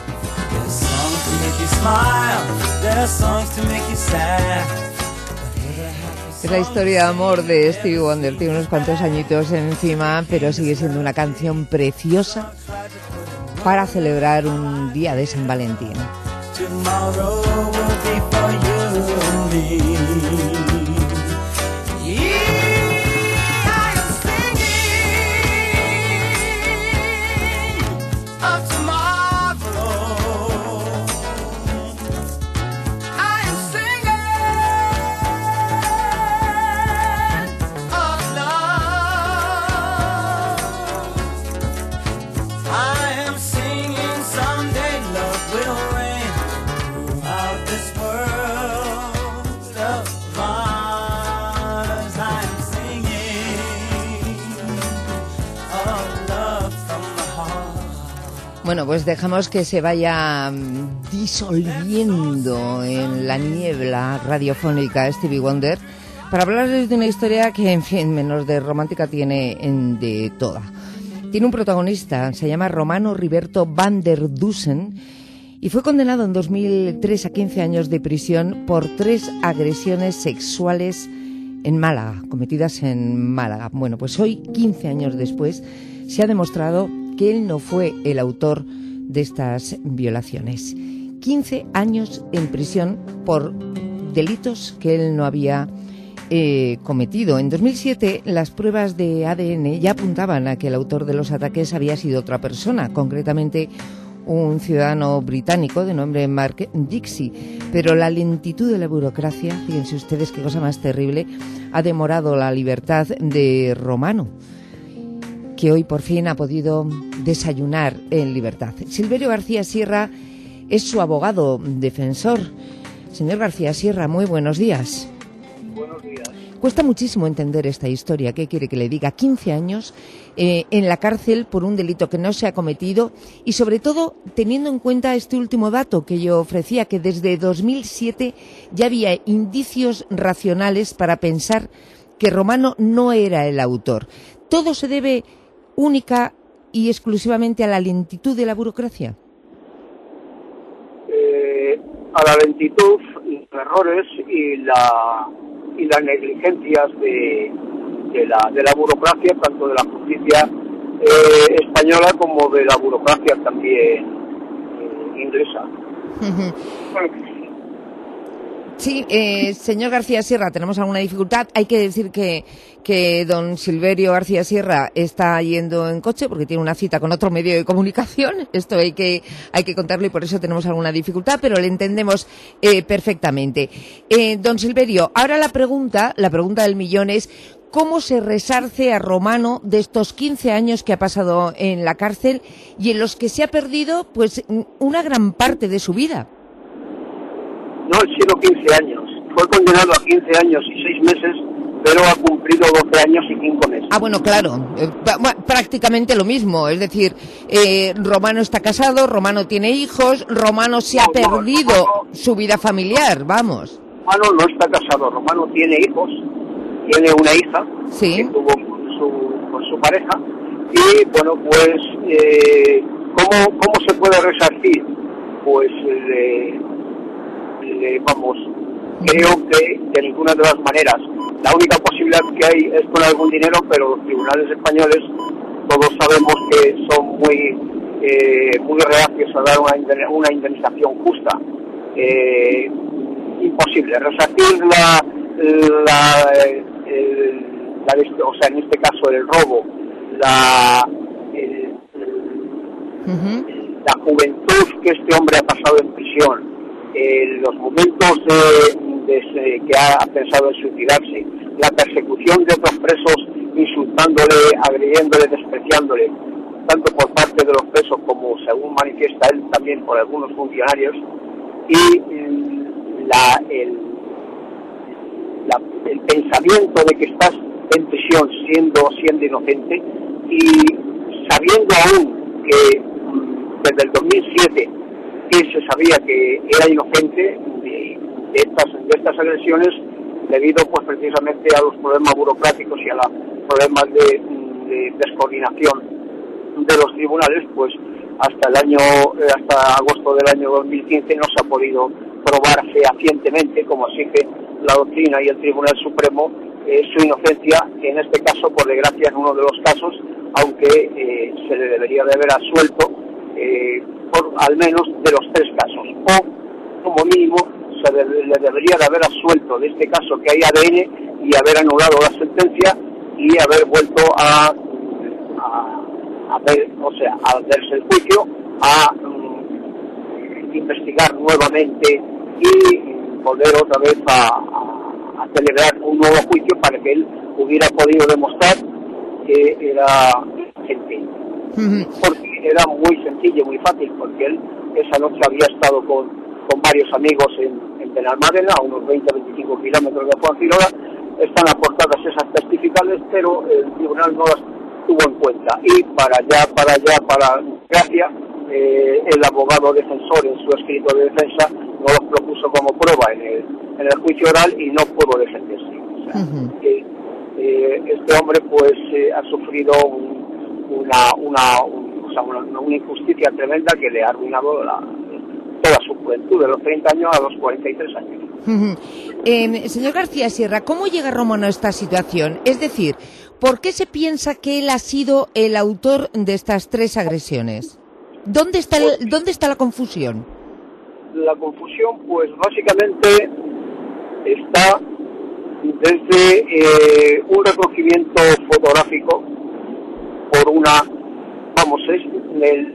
S2: Es la historia de amor de Stevie Wonder. Tiene unos cuantos añitos encima, pero sigue siendo una canción preciosa para celebrar un día de San Valentín. Bueno, pues dejamos que se vaya disolviendo en la niebla radiofónica Stevie Wonder para hablarles de una historia que, en fin, menos de romántica tiene en de toda. Tiene un protagonista, se llama Romano Riberto van der Dusen y fue condenado en dos mil tres a quince años de prisión por tres agresiones sexuales en Málaga, cometidas en Málaga. Bueno, pues hoy, quince años después, se ha demostrado que él no fue el autor de estas violaciones. quince años en prisión por delitos que él no había eh, cometido. En dos mil siete las pruebas de A D N ya apuntaban a que el autor de los ataques había sido otra persona, concretamente un ciudadano británico de nombre Mark Dixie. Pero la lentitud de la burocracia, fíjense ustedes qué cosa más terrible, ha demorado la libertad de Romano, que hoy por fin ha podido desayunar en libertad. Silverio García Sierra es su abogado defensor. Señor García Sierra, muy buenos días.
S15: Buenos días.
S2: Cuesta muchísimo entender esta historia. ¿Qué quiere que le diga? quince años eh, en la cárcel por un delito que no se ha cometido y, sobre todo, teniendo en cuenta este último dato que yo ofrecía, que desde dos mil siete ya había indicios racionales para pensar que Romano no era el autor. ¿Todo se debe única y exclusivamente a la lentitud de la burocracia?
S15: Eh, a la lentitud, los errores y la y las negligencias de, de la de la burocracia, tanto de la justicia eh, española como de la burocracia también eh, inglesa.
S2: Sí, eh, señor García Sierra, tenemos alguna dificultad. Hay que decir que, que don Silverio García Sierra está yendo en coche porque tiene una cita con otro medio de comunicación. Esto hay que, hay que contarlo y por eso tenemos alguna dificultad, pero le entendemos eh, perfectamente. Eh, don Silverio, ahora la pregunta, la pregunta del millón es: ¿cómo se resarce a Romano de estos quince años que ha pasado en la cárcel y en los que se ha perdido pues una gran parte de su vida?
S15: No han sido quince años. Fue condenado a quince años y seis meses, pero ha cumplido doce años y cinco meses.
S2: Ah, bueno, claro. Eh, prácticamente lo mismo. Es decir, eh, Romano está casado, Romano tiene hijos, Romano se ha no, perdido no, Romano, su vida familiar, vamos.
S15: Romano no está casado, Romano tiene hijos, tiene una hija,
S2: ¿sí?,
S15: que tuvo con su, con su pareja. Y, bueno, pues, eh, ¿cómo, ¿cómo se puede resarcir? Pues... Eh, Eh, vamos, creo que de ninguna de las maneras. la única posibilidad que hay es con algún dinero, pero los tribunales españoles todos sabemos que son muy eh, muy reacios a dar una, una indemnización justa. Eh, imposible resarcir la, la, el, la o sea, en este caso el robo, la el, uh-huh. la juventud que este hombre ha pasado en prisión, eh, los momentos de, de, de que ha pensado en suicidarse, la persecución de otros presos insultándole, agrediéndole, despreciándole, tanto por parte de los presos como, según manifiesta él, también por algunos funcionarios, y la, el, la, el pensamiento de que estás en prisión siendo siendo inocente y sabiendo aún que desde el dos mil siete que se sabía que era inocente de, de estas de estas agresiones, debido pues precisamente a los problemas burocráticos y a los problemas de, de descoordinación de los tribunales, pues hasta el año hasta agosto del año dos mil quince no se ha podido probar fehacientemente, como exige la doctrina y el Tribunal Supremo, eh, su inocencia, en este caso, por desgracia, en uno de los casos, aunque eh, se le debería de haber asuelto eh, por al menos de los tres casos, o como mínimo se de, le debería de haber asuelto de este caso que hay A D N y haber anulado la sentencia y haber vuelto a, a, a ver, o sea, a hacerse el juicio, a um, investigar nuevamente y volver otra vez a, a, a celebrar un nuevo juicio para que él hubiera podido demostrar que era gente. Porque era muy sencillo, muy fácil, porque él esa noche había estado con, con varios amigos en, en Benalmádena, a unos veinte a veinticinco kilómetros de Fuengirola. Están aportadas esas testificales, pero el tribunal no las tuvo en cuenta. Y para allá, para allá, para gracia, eh, el abogado defensor en su escrito de defensa no los propuso como prueba en el, en el juicio oral y no pudo defenderse. O sea, uh-huh. que, eh, este hombre pues eh, ha sufrido un, una, una, un, o sea, una, una injusticia tremenda que le ha arruinado la, toda su juventud, de los treinta años a los cuarenta y tres años.
S2: Uh-huh. Eh, señor García Sierra, ¿cómo llega Romano a esta situación? Es decir, ¿por qué se piensa que él ha sido el autor de estas tres agresiones? ¿Dónde está, el, ¿dónde está la confusión?
S15: La confusión, pues básicamente está desde eh, un reconocimiento fotográfico por una, vamos, es, el,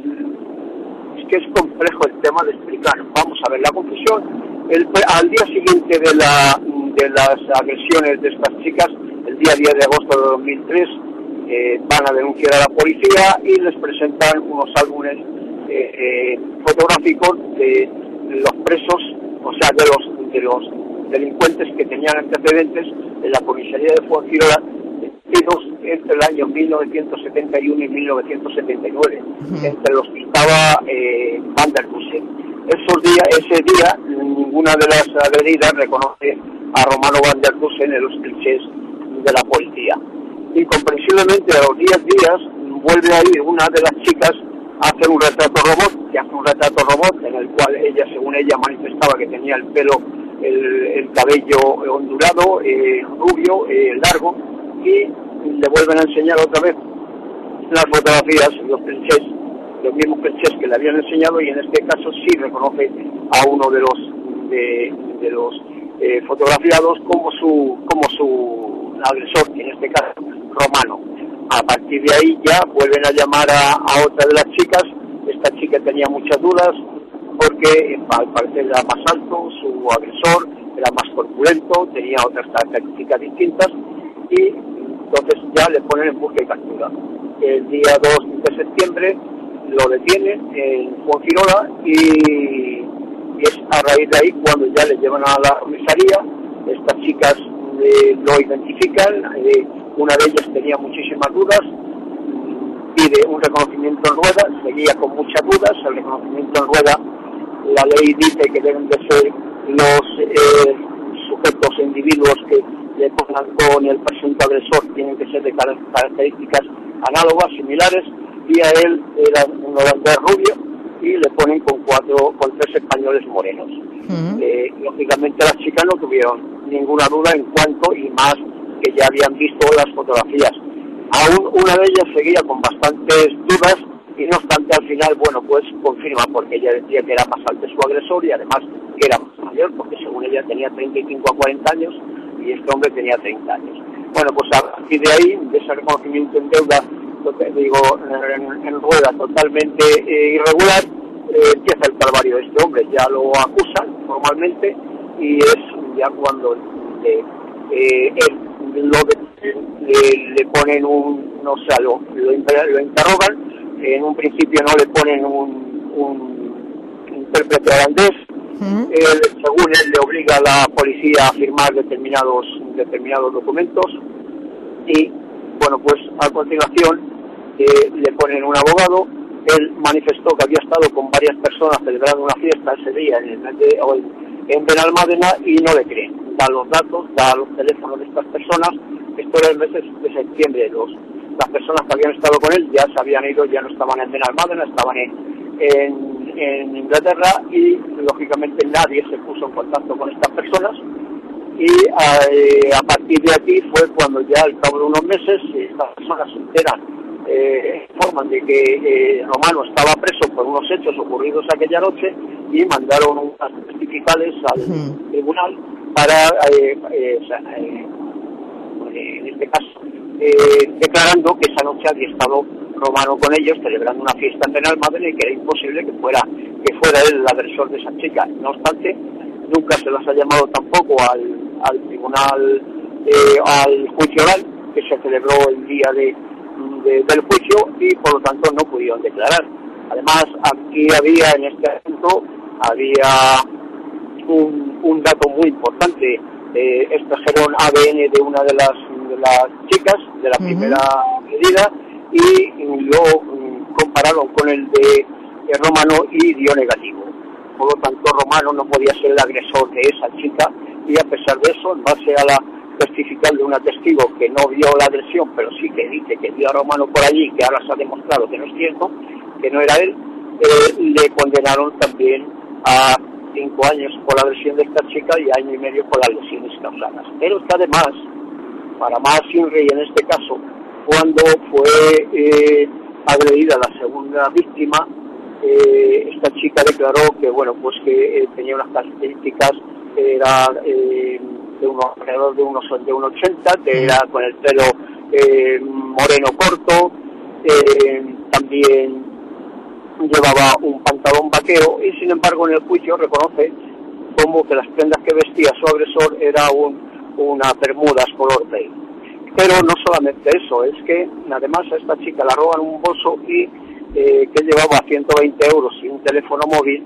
S15: es que es complejo el tema de explicar. Vamos a ver, la confusión, el, al día siguiente de, la, de las agresiones de estas chicas, el día diez de agosto de dos mil tres, eh, van a denunciar a la policía y les presentan unos álbumes eh, eh, fotográficos de los presos, o sea, de los, de los delincuentes que tenían antecedentes en la comisaría de Fuengirola entre el año mil novecientos setenta y uno y mil novecientos setenta y nueve, uh-huh. entre los que estaba eh, Van der Dusen. Esos días, ese día, ninguna de las agredidas reconoce a Romano Van der Dusen en los clichés de la policía. Incomprensiblemente, a los diez días, vuelve a ir una de las chicas a hacer un retrato robot, que hace un retrato robot en el cual ella, según ella, manifestaba que tenía el pelo, el, el cabello ondulado, eh, rubio, eh, largo, y le vuelven a enseñar otra vez las fotografías, los clichés, los mismos clichés que le habían enseñado, y en este caso sí reconoce a uno de los de, de los eh, fotografiados como su como su agresor, en este caso Romano. A partir de ahí ya vuelven a llamar a, a otra de las chicas. Esta chica tenía muchas dudas porque al parecer era más alto, su agresor era más corpulento, tenía otras características distintas, y entonces ya le ponen en busca y captura. El día dos de septiembre lo detienen en Fuengirola y, y es a raíz de ahí cuando ya le llevan a la comisaría. Estas chicas eh, lo identifican, eh, una de ellas tenía muchísimas dudas, pide un reconocimiento en rueda, seguía con muchas dudas. El reconocimiento en rueda, la ley dice que deben de ser los eh, sujetos e individuos que le pongan con el presunto agresor, tienen que ser de características análogas, similares, y a él era un holandés rubio y le ponen con cuatro, con tres españoles morenos. Uh-huh. Eh, lógicamente las chicas no tuvieron ninguna duda en cuanto, y más que ya habían visto las fotografías. Aún una de ellas seguía con bastantes dudas y no obstante al final, bueno, pues confirma, porque ella decía que era más alto su agresor y además que era más mayor, porque según ella tenía treinta y cinco a cuarenta años y este hombre tenía treinta años. Bueno, pues a partir de ahí, de ese reconocimiento en deuda, digo, en, en rueda totalmente eh, irregular, eh, empieza el calvario de este hombre. Ya lo acusan formalmente y es ya cuando eh, eh, él, lo de, le, le ponen un, no sé, lo, lo, lo interrogan. En un principio no le ponen un, un intérprete holandés. Uh-huh. Él, según él, le obliga a la policía a firmar determinados determinados documentos y, bueno, pues a continuación eh, le ponen un abogado. Él manifestó que había estado con varias personas celebrando una fiesta ese día en el mes de, o en, en Benalmádena y no le creen. Da los datos, da los teléfonos de estas personas. Esto era el mes de septiembre. Los, las personas que habían estado con él ya se habían ido, ya no estaban en Benalmádena, estaban en, en, en Inglaterra y, lógicamente, nadie se puso en contacto con estas personas. Y eh, a partir de aquí fue cuando ya al cabo de unos meses estas personas se enteran, eh, informan de que eh, Romano estaba preso por unos hechos ocurridos aquella noche y mandaron unas testificales al uh-huh. tribunal para, eh, eh, o sea, eh, en este caso, eh, declarando que esa noche había estado Romano con ellos celebrando una fiesta en Benalmádena y que era imposible que fuera que fuera él el agresor de esa chica. No obstante, nunca se las ha llamado tampoco al, al tribunal, eh, al juicio oral que se celebró el día de, de, del juicio y por lo tanto no pudieron declarar. Además, aquí había, en este asunto, había un, un dato muy importante. Eh, extrajeron A D N de una de las, de las chicas de la uh-huh. primera medida y lo um, compararon con el de, de Romano y dio negativo. Por lo tanto, Romano no podía ser el agresor de esa chica y a pesar de eso, en base a la testifical de una testigo que no vio la agresión, pero sí que dice que vio a Romano por allí, que ahora se ha demostrado que no es cierto, que no era él, eh, le condenaron también a cinco años por la agresión de esta chica y año y medio por las lesiones causadas. Pero es que además, para más Inri en este caso, cuando fue eh, agredida la segunda víctima, eh, esta chica declaró que bueno pues que eh, tenía unas características, era eh, de unos alrededor de unos de unos ochenta, que era con el pelo eh, moreno corto, eh, también llevaba un pantalón vaquero y sin embargo en el juicio reconoce como que las prendas que vestía su agresor era un, una bermudas color beige. Pero no solamente eso, es que además a esta chica la roban un bolso y eh, que llevaba ciento veinte euros y un teléfono móvil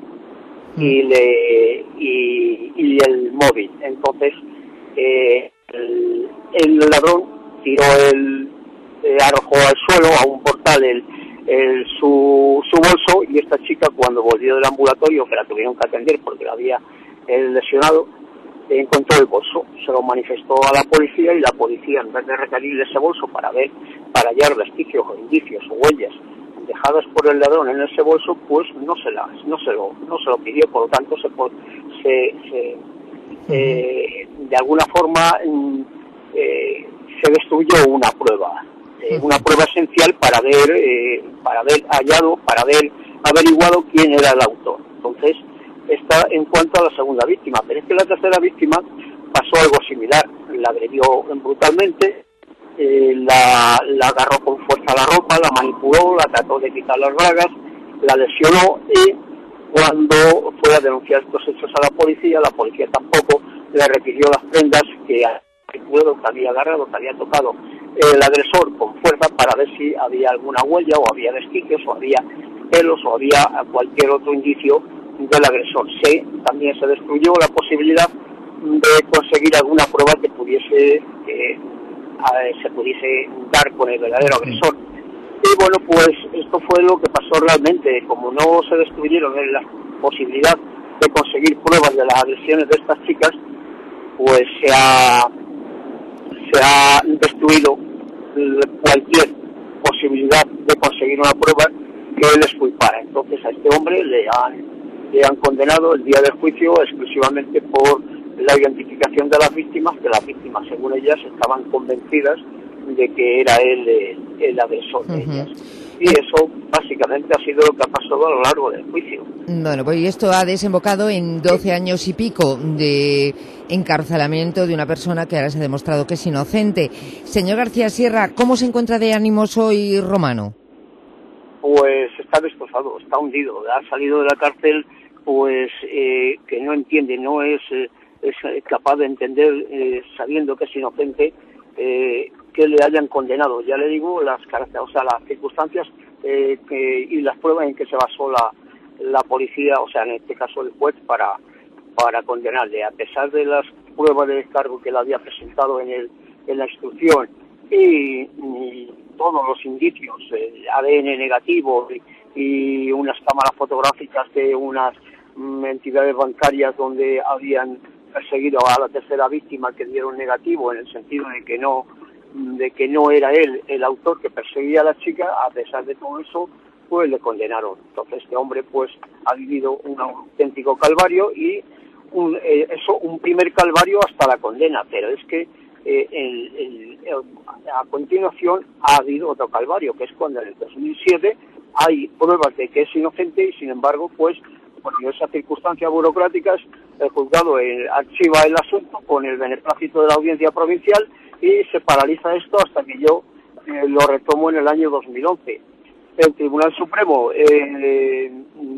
S15: y le y, y el móvil. Entonces eh, el, el ladrón tiró el eh, arrojó al suelo a un portal el El, su, su bolso y esta chica cuando volvió del ambulatorio, que la tuvieron que atender porque la había el lesionado, encontró el bolso, se lo manifestó a la policía y la policía, en vez de requerir ese bolso para ver, para hallar vestigios o indicios o huellas dejadas por el ladrón en ese bolso, pues no se las, no se lo, no se lo pidió, por lo tanto se, se, se eh, de alguna forma eh, se destruyó una prueba. Eh, una prueba esencial para ver, eh, para haber hallado, para haber averiguado quién era el autor. Entonces, está en cuanto a la segunda víctima, pero es que la tercera víctima pasó algo similar. La agredió brutalmente, eh, la, la agarró con fuerza la ropa, la manipuló, la trató de quitar las bragas, la lesionó y cuando fue a denunciar estos hechos a la policía, la policía tampoco le requirió las prendas que que había agarrado, que había tocado el agresor con fuerza para ver si había alguna huella o había vestigios o había pelos o había cualquier otro indicio del agresor. Sí, también se destruyó la posibilidad de conseguir alguna prueba que pudiese eh, se pudiese dar con el verdadero agresor. Y bueno, pues esto fue lo que pasó realmente. Como no se destruyeron la posibilidad de conseguir pruebas de las agresiones de estas chicas, pues se ha se ha destruido cualquier posibilidad de conseguir una prueba que les culpara. Entonces a este hombre le han, le han condenado el día del juicio exclusivamente por la identificación de las víctimas, que las víctimas, según ellas, estaban convencidas de que era él el, el agresor de
S2: Uh-huh.
S15: ellas. Y eso básicamente ha sido lo que ha pasado a lo largo del juicio.
S2: Bueno, pues y esto ha desembocado en doce años y pico de encarcelamiento de una persona que ahora se ha demostrado que es inocente. Señor García Sierra, ¿cómo se encuentra de ánimos hoy Romano?
S15: Pues está destrozado, está hundido, ha salido de la cárcel pues eh, que no entiende, no es, eh, es capaz de entender, eh, sabiendo que es inocente, eh, que le hayan condenado. Ya le digo, las o sea, las circunstancias eh, que, y las pruebas en que se basó la, la policía, o sea, en este caso el juez, para, para condenarle. A pesar de las pruebas de descargo que él había presentado en, el, en la instrucción y, y todos los indicios, el A D N negativo y, y unas cámaras fotográficas de unas mm, entidades bancarias donde habían perseguido a la tercera víctima que dieron negativo, en el sentido de que no de que no era él el autor que perseguía a la chica, a pesar de todo eso, pues le condenaron. Entonces este hombre pues ha vivido un auténtico calvario y un, eh, eso un primer calvario hasta la condena, pero es que eh, el, el, el, a continuación ha habido otro calvario, que es cuando en el dos mil siete hay pruebas de que es inocente y sin embargo pues por diversas circunstancias burocráticas el juzgado eh, archiva el asunto con el beneplácito de la audiencia provincial y se paraliza esto hasta que yo eh, lo retomo en el año dos mil once. El Tribunal Supremo, eh,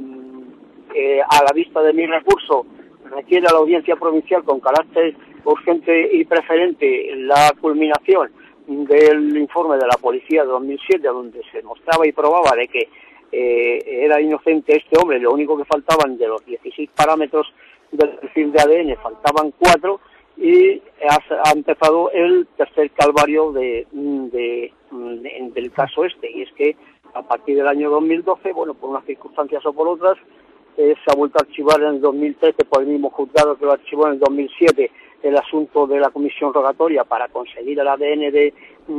S15: eh, a la vista de mi recurso, requiere a la audiencia provincial con carácter urgente y preferente la culminación del informe de la policía de dos mil siete, donde se mostraba y probaba de que eh, era inocente este hombre. Lo único que faltaban de los dieciséis parámetros del perfil de A D N, faltaban cuatro, y ha, ha empezado el tercer calvario de, de, de, del caso este, y es que a partir del año dos mil doce, bueno, por unas circunstancias o por otras, eh, se ha vuelto a archivar en el dos mil trece por el mismo juzgado que lo archivó en el dos mil siete el asunto de la comisión rogatoria para conseguir el A D N de,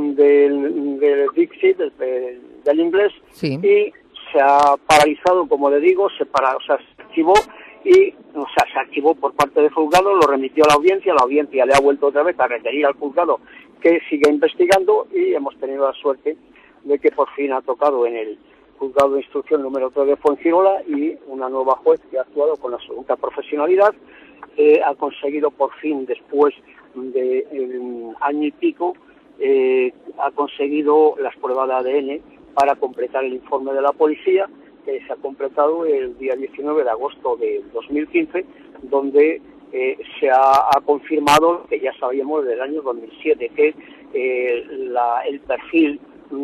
S15: del, del Dixit, del, del inglés,
S2: sí.
S15: Y se ha paralizado, como le digo, se, para, o sea, se archivó y, o sea, se archivó por parte del juzgado, lo remitió a la audiencia, la audiencia le ha vuelto otra vez a requerir al juzgado que siga investigando y hemos tenido la suerte de que por fin ha tocado en el juzgado de instrucción número tres de Fuengirola y una nueva juez que ha actuado con absoluta profesionalidad eh, ha conseguido por fin, después de eh, año y pico, eh, ha conseguido las pruebas de A D N para completar el informe de la policía, que se ha completado el día diecinueve de agosto de dos mil quince, donde eh, se ha, ha confirmado que ya sabíamos del año dos mil siete, que eh, la, el perfil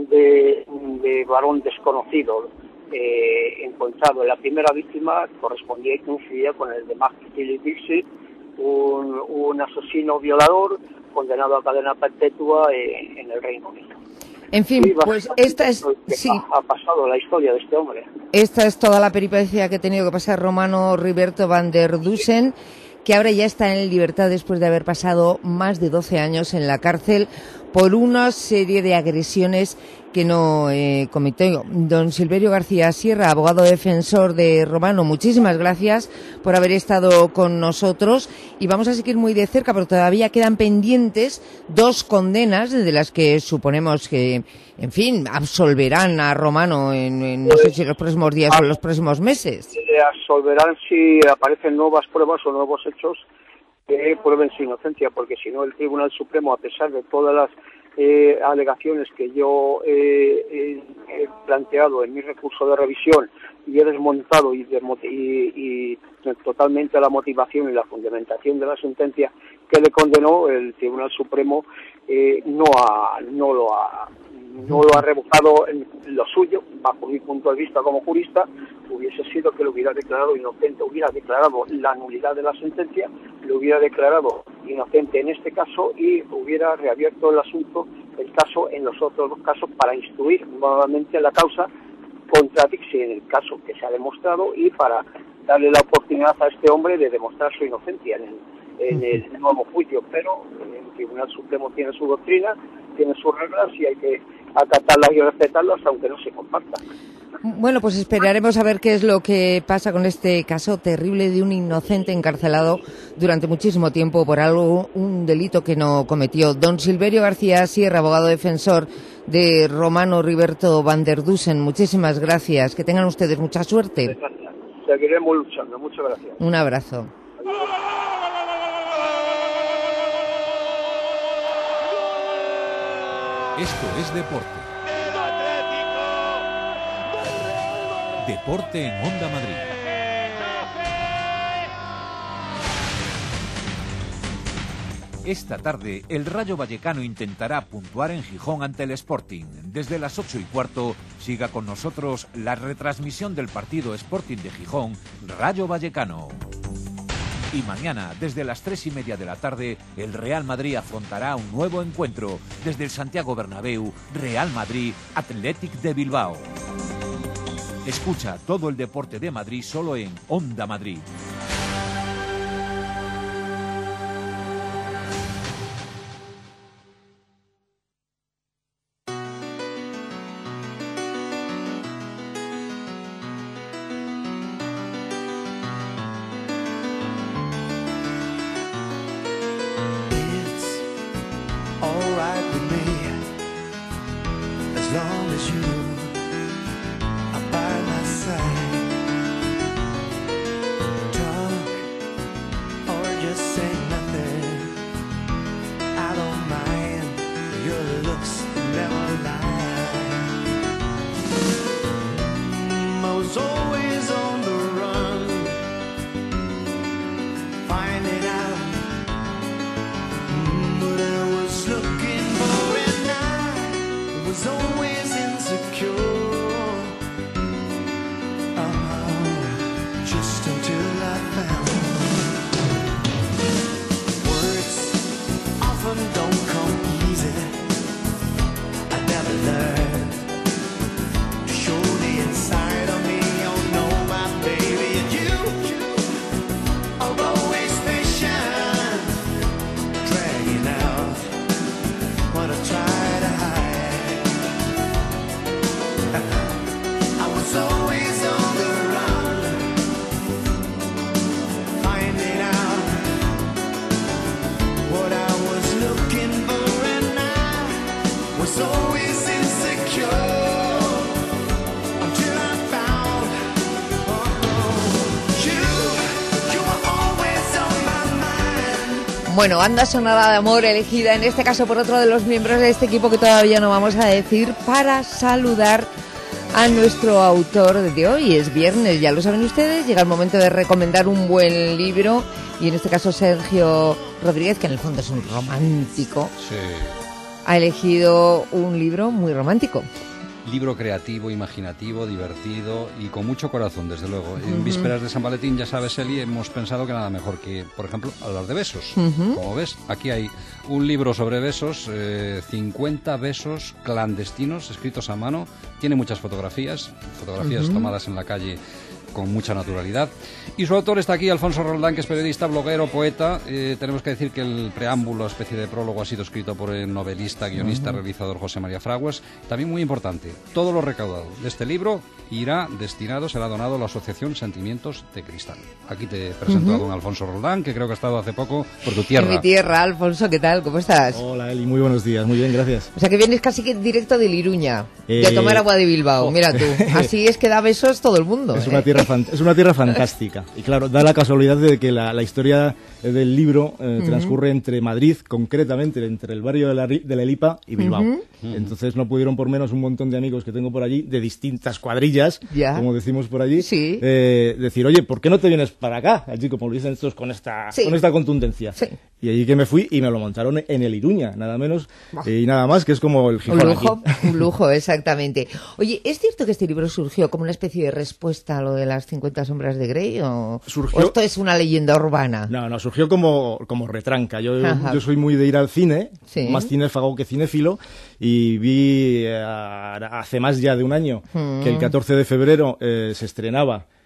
S15: de, de varón desconocido eh, encontrado en la primera víctima correspondía y coincidía con el de Mark Philip Dixie, un, un asesino violador condenado a cadena perpetua en, en el Reino Unido.
S2: En fin,
S15: sí,
S2: pues esta es sí.
S15: ha, ha pasado la historia de este hombre.
S2: Esta es toda la peripecia que ha tenido que pasar Romano Riberto van der Dusen, que ahora ya está en libertad después de haber pasado más de doce años en la cárcel por una serie de agresiones que no eh, cometió. Don Silverio García Sierra, abogado defensor de Romano, muchísimas gracias por haber estado con nosotros y vamos a seguir muy de cerca, pero todavía quedan pendientes dos condenas de las que suponemos que, en fin, absolverán a Romano en, en no sé si los próximos días o los próximos meses.
S15: Eh, absolverán si aparecen nuevas pruebas o nuevos hechos que prueben su inocencia, porque si no el Tribunal Supremo, a pesar de todas las eh, alegaciones que yo eh, eh, he planteado en mi recurso de revisión y he desmontado y, y, y totalmente la motivación y la fundamentación de la sentencia que le condenó, el Tribunal Supremo eh, no ha, no lo ha no lo ha revocado en lo suyo. Bajo mi punto de vista como jurista, hubiese sido que lo hubiera declarado inocente, hubiera declarado la nulidad de la sentencia, lo hubiera declarado inocente en este caso y hubiera reabierto el asunto, el caso en los otros dos casos para instruir nuevamente la causa contra Dixie en el caso que se ha demostrado y para darle la oportunidad a este hombre de demostrar su inocencia en el, en el nuevo juicio. Pero el Tribunal Supremo tiene su doctrina, tiene sus reglas y hay que acatarlas y respetarlas, aunque no se compartan.
S2: Bueno, pues esperaremos a ver qué es lo que pasa con este caso terrible de un inocente encarcelado durante muchísimo tiempo por algo, un delito que no cometió. Don Silverio García Sierra, abogado defensor de Romano Riberto van der Dusen, muchísimas gracias. Que tengan ustedes mucha suerte.
S15: Gracias. Seguiremos luchando. Muchas gracias.
S2: Un abrazo.
S11: Esto es deporte. Deporte en Onda Madrid. Esta tarde, el Rayo Vallecano intentará puntuar en Gijón ante el Sporting. Desde las ocho y cuarto, siga con nosotros la retransmisión del partido Sporting de Gijón, Rayo Vallecano. Y mañana, desde las tres y media de la tarde, el Real Madrid afrontará un nuevo encuentro desde el Santiago Bernabéu, Real Madrid, Athletic de Bilbao. Escucha todo el deporte de Madrid solo en Onda Madrid.
S2: Bueno, banda sonora de amor elegida en este caso por otro de los miembros de este equipo que todavía no vamos a decir, para saludar a nuestro autor de hoy. Es viernes, ya lo saben ustedes, llega el momento de recomendar un buen libro y en este caso Sergio Rodríguez, que en el fondo es un romántico,
S16: sí,
S2: ha elegido un libro muy romántico.
S16: Libro creativo, imaginativo, divertido y con mucho corazón, desde luego. En
S2: Uh-huh.
S16: vísperas de San Valentín, ya sabes, Eli, hemos pensado que nada mejor que, por ejemplo, hablar de besos.
S2: Uh-huh.
S16: Como ves, aquí hay un libro sobre besos, eh, cincuenta besos clandestinos escritos a mano. Tiene muchas fotografías, fotografías
S2: Uh-huh.
S16: tomadas en la calle con mucha naturalidad. Y su autor está aquí, Alfonso Roldán, que es periodista, bloguero, poeta. Eh, tenemos que decir que el preámbulo, especie de prólogo, ha sido escrito por el novelista, guionista,
S2: Uh-huh.
S16: realizador José María Fraguas. También muy importante, todo lo recaudado de este libro irá destinado, será donado a la Asociación Sentimientos de Cristal. Aquí te presento
S2: Uh-huh.
S16: a don Alfonso Roldán, que creo que ha estado hace poco por tu tierra.
S2: En mi tierra, Alfonso, ¿qué tal? ¿Cómo estás?
S17: Hola, Eli, muy buenos días, muy bien, gracias.
S2: O sea que vienes casi que directo de Iruña,
S17: Eh,
S2: de a tomar agua de Bilbao,
S17: oh.
S2: mira tú. Así es que da besos todo el mundo.
S17: Es
S2: ¿eh?
S17: una tierra fan- es una tierra fantástica. Y claro, da la casualidad de que la, la historia del libro eh,
S2: Ujú.
S17: transcurre entre Madrid, concretamente entre el barrio de la, Ri- de la Elipa y Bilbao.
S2: Ujú.
S17: Entonces no pudieron por menos un montón de amigos que tengo por allí, de distintas cuadrillas,
S2: Ya.
S17: como decimos por allí, eh, decir, oye, ¿por qué no te vienes para acá? Allí, como lo dicen estos, con esta,
S2: Sí.
S17: con esta contundencia. Y allí que me fui y me lo montaron en el Iruña, nada menos eh, y nada más, que es como el Gijón
S2: Un lujo,
S17: aquí.
S2: un lujo, exactamente. Oye, ¿es cierto que este libro surgió como una especie de respuesta a lo de las cincuenta sombras de Grey o,
S17: Surgió-
S2: o esto es una leyenda urbana?
S17: No, no, surgió como, como retranca. Yo,
S2: Ajá.
S17: yo soy muy de ir al cine,
S2: Sí.
S17: más cinéfago que cinéfilo, y vi eh, hace más ya de un año
S2: Mm.
S17: que el catorce de febrero eh, se estrenaba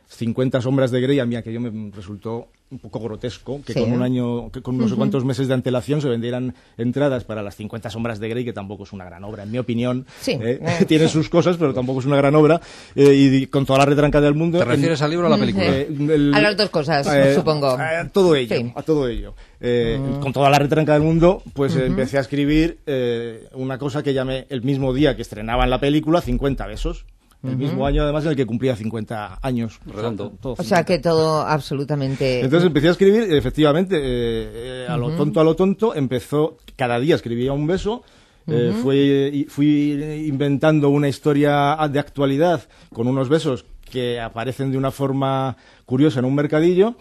S17: cincuenta sombras de Grey, a mí aquello me resultó un poco grotesco, que
S2: Sí.
S17: con un año, que con no sé
S2: Ujú.
S17: cuántos meses de antelación se vendieran entradas para las cincuenta sombras de Grey, que tampoco es una gran obra, en mi opinión.
S2: Sí.
S17: ¿eh?
S2: Eh,
S17: Tiene sus cosas, pero tampoco es una gran obra, eh, y con toda la retranca del mundo.
S16: ¿Te refieres al libro o a la película?
S17: Eh, el-
S2: A las dos cosas,
S17: eh,
S2: supongo.
S17: A todo ello,
S2: Sí.
S17: a todo ello. Eh,
S2: Mm.
S17: Con toda la retranca del mundo, pues eh,
S2: Ujú.
S17: empecé a escribir eh, una cosa que llamé el mismo día que estrenaban la película, cincuenta besos. El
S2: Ujú.
S17: mismo año, además, en el que cumplía cincuenta años.
S16: Redondo.
S17: Todo
S2: O sea que todo absolutamente...
S17: Entonces empecé a escribir, y efectivamente, eh, eh, a lo
S2: Ujú.
S17: tonto, a lo tonto, empezó, cada día escribía un beso, eh,
S2: Ujú.
S17: fui, y fui inventando una historia de actualidad con unos besos que aparecen de una forma curiosa en un mercadillo,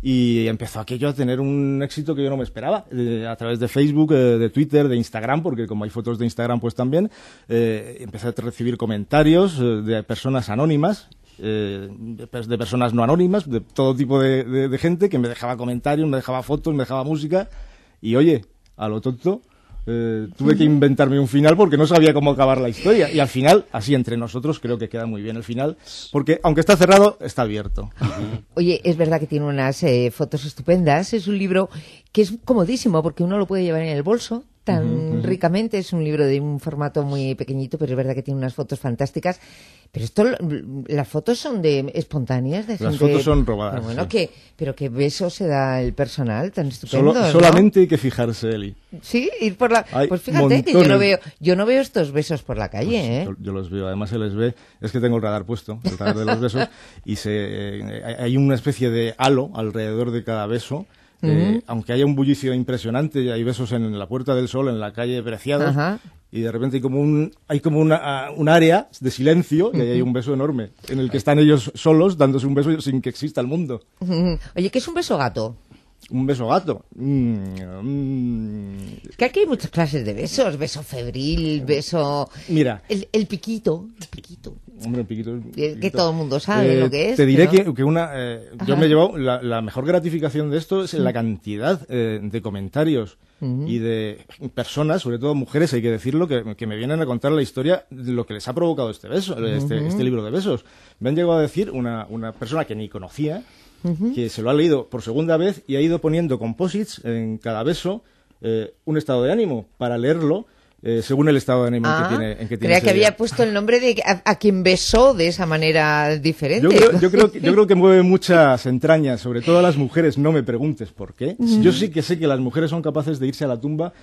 S17: y empezó aquello a tener un éxito que yo no me esperaba, eh, a través de Facebook, eh, de Twitter, de Instagram, porque como hay fotos de Instagram pues también, eh, empecé a recibir comentarios eh, de personas anónimas, eh, de, pers- de personas no anónimas, de todo tipo de, de- de gente que me dejaba comentarios, me dejaba fotos, me dejaba música, y oye, a lo tonto, eh, tuve que inventarme un final porque no sabía cómo acabar la historia, y al final, así entre nosotros, creo que queda muy bien el final, porque aunque está cerrado, está abierto.
S2: Oye, es verdad que tiene unas eh, fotos estupendas. Es un libro que es comodísimo porque uno lo puede llevar en el bolso tan
S17: Ujú, ujú.
S2: ricamente. Es un libro de un formato muy pequeñito, pero es verdad que tiene unas fotos fantásticas. Pero esto, las fotos son de espontáneas, de
S17: Las
S2: gente-
S17: fotos son robadas,
S2: Pero bueno,
S17: sí.
S2: que, pero qué beso se da el personal tan estupendo,
S17: Solo-
S2: ¿no?
S17: solamente hay que fijarse, Eli.
S2: Sí, ir por la...
S17: Hay
S2: Pues fíjate que yo no
S17: montones.
S2: veo, yo no veo estos besos por la calle, ¿eh?
S17: Yo, yo los veo, además se les ve, es que tengo el radar puesto, el radar de los besos, y se, eh, hay- hay una especie de halo alrededor de cada beso. eh,
S2: Ujú.
S17: aunque haya un bullicio impresionante, hay besos en la Puerta del Sol, en la calle Preciados,
S2: Ajá.
S17: y de repente hay como un hay como una, ah, un área de silencio, y ahí hay un beso enorme, en el que están ellos solos dándose un beso sin que exista el mundo.
S2: Oye, ¿qué es un beso gato?
S17: Un beso gato. Mm, mm.
S2: Es que aquí hay muchas clases de besos. Beso febril, beso...
S17: Mira.
S2: El, el piquito. El piquito.
S17: Hombre, un piquito, un
S2: Que- que
S17: piquito.
S2: todo el mundo sabe lo que es,
S17: Te diré
S2: pero-
S17: que, que una, eh, yo
S2: Ajá.
S17: me he llevado la, la mejor gratificación de esto es
S2: Sí.
S17: la cantidad eh, de comentarios
S2: Ujú.
S17: y de personas, sobre todo mujeres, hay que decirlo, que, que me vienen a contar la historia de lo que les ha provocado este beso, este,
S2: Ujú.
S17: este libro de besos. Me han llegado a decir una, una persona que ni conocía,
S2: Ujú.
S17: que se lo ha leído por segunda vez y ha ido poniendo composites en cada beso, eh, un estado de ánimo para leerlo eh, según el estado de ánimo en
S2: Ah,
S17: que tiene, en que tiene
S2: creía
S17: ese
S2: que
S17: día.
S2: había puesto el nombre de a, a quien besó de esa manera diferente.
S17: Yo creo, yo, creo, que- yo creo que mueve muchas entrañas, sobre todo a las mujeres. No me preguntes por qué.
S2: Ujú.
S17: Yo sí que sé que las mujeres son capaces de irse a la tumba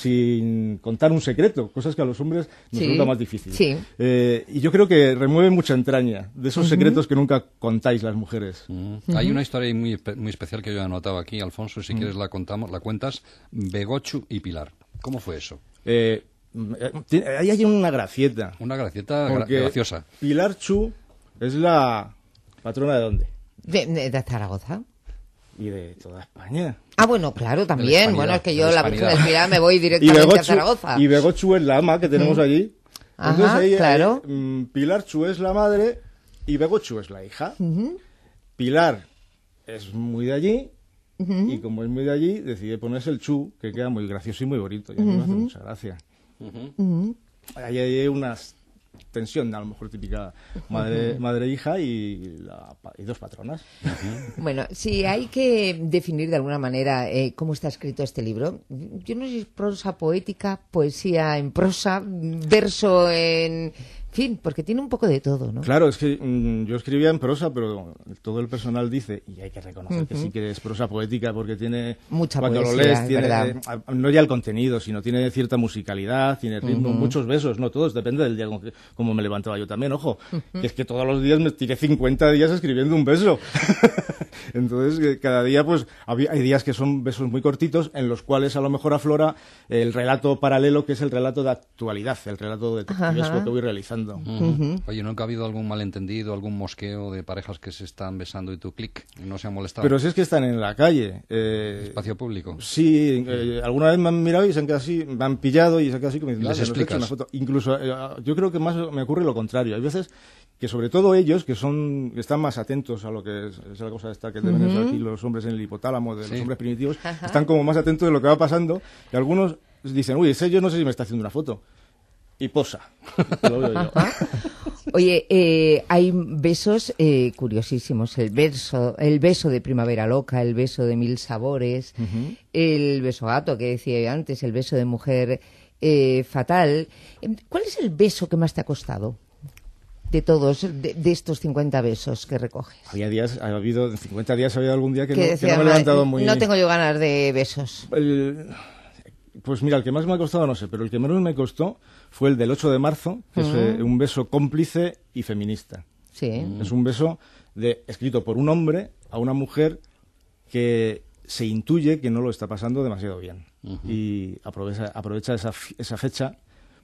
S17: sin contar un secreto, cosas que a los hombres nos
S2: Sí,
S17: resulta más difícil.
S2: sí.
S17: Eh, y yo creo que remueve mucha entraña de esos
S2: Ujú.
S17: secretos que nunca contáis las mujeres.
S16: Hay una historia muy, espe- muy especial que yo he anotado aquí, Alfonso, si
S17: Mm.
S16: quieres la contamos, la cuentas, Begochu y Pilar. ¿Cómo fue eso?
S17: Eh, eh, tiene- ahí hay una gracieta.
S16: Una gracieta gra-
S17: Porque
S16: graciosa.
S17: Pilar Chu es la patrona de dónde?
S2: De, de- de Zaragoza.
S17: Y de toda España.
S2: Ah, bueno, claro, también.
S17: hispanidad,
S2: Bueno, es que
S17: de
S2: yo
S17: la
S2: la Virgen
S17: hispanidad.
S2: del Pilar me voy
S17: Y
S2: directamente a
S17: Begochu,
S2: Zaragoza.
S17: y Begochu es la ama que tenemos
S2: Mm.
S17: allí.
S2: Ajá,
S17: Entonces ahí,
S2: claro.
S17: eh, mm, Pilar Chu es la madre y Begochu es la hija.
S2: Ujú,
S17: Pilar es muy de allí
S2: ujú.
S17: y como es muy de allí decide ponerse el Chu, que queda muy gracioso y muy bonito. Y a mí me hace
S2: Ujú.
S17: mucha gracia.
S2: Ujú.
S17: Ahí hay una tensión, a lo mejor típica madre,
S2: Ujú.
S17: madre hija y, la pa- y dos patronas.
S2: Bueno, si hay que definir de alguna manera eh, cómo está escrito este libro, yo no sé si es prosa poética, poesía en prosa, verso en... fin, porque tiene un poco de todo, ¿no?
S17: Claro, es que mm, yo escribía en prosa, pero todo el personal dice, y hay que reconocer que
S2: Ujú.
S17: sí que es prosa poética porque tiene...
S2: Mucha
S17: cuando
S2: poesía,
S17: lo lees,
S2: es
S17: tiene,
S2: verdad.
S17: eh, a- no ya el contenido, sino tiene cierta musicalidad, tiene ritmo,
S2: Ujú.
S17: muchos besos, no todos, depende del día con que- como me levantaba yo también, ojo,
S2: Ujú.
S17: que es que todos los días me tiré cincuenta días escribiendo un beso. Entonces, que cada día, pues, había- hay días que son besos muy cortitos, en los cuales a lo mejor aflora el relato paralelo, que es el relato de actualidad, el relato detectivesco
S2: Ajá.
S17: que voy realizando.
S16: Ujú. Oye, ¿nunca ha habido algún malentendido, algún mosqueo de parejas que se están besando y tu clic y no se han molestado?
S17: Pero si es que están en la calle. eh,
S16: Espacio público.
S17: Sí, eh, alguna vez me han mirado y se han quedado así, me han pillado y se han quedado así como diciendo,
S16: ¿Les
S17: "Ah, que nos he hecho
S16: explicas?
S17: una foto". Incluso, eh, yo creo que más me ocurre lo contrario. Hay veces que sobre todo ellos, que son que están más atentos a lo que es, es la cosa esta que deben
S2: Ujú.
S17: ser aquí los hombres en el hipotálamo, de
S16: Sí.
S17: los hombres primitivos,
S2: Ajá.
S17: están como más atentos de lo que va pasando y algunos dicen, uy, ese yo no sé si me está haciendo una foto. Y posa. Lo veo yo.
S2: Oye, eh, hay besos eh, curiosísimos. El beso, el beso de primavera loca, el beso de mil sabores, uh-huh. el beso gato que decía yo antes, el beso de mujer eh, fatal. ¿Cuál es el beso que más te ha costado? De todos, de, de estos cincuenta besos que recoges.
S17: Había días, ha habido, en cincuenta días ha habido algún día que,
S2: que
S17: no,
S2: decía,
S17: que no me he levantado muy...
S2: No tengo yo ganas de besos.
S17: El, pues mira, el que más me ha costado no sé, pero el que menos me costó fue el del ocho de marzo, que uh-huh. es eh, un beso cómplice y feminista.
S2: Sí.
S17: Es un beso de, escrito por un hombre a una mujer que se intuye que no lo está pasando demasiado bien. Uh-huh. Y aprovecha, aprovecha esa, esa fecha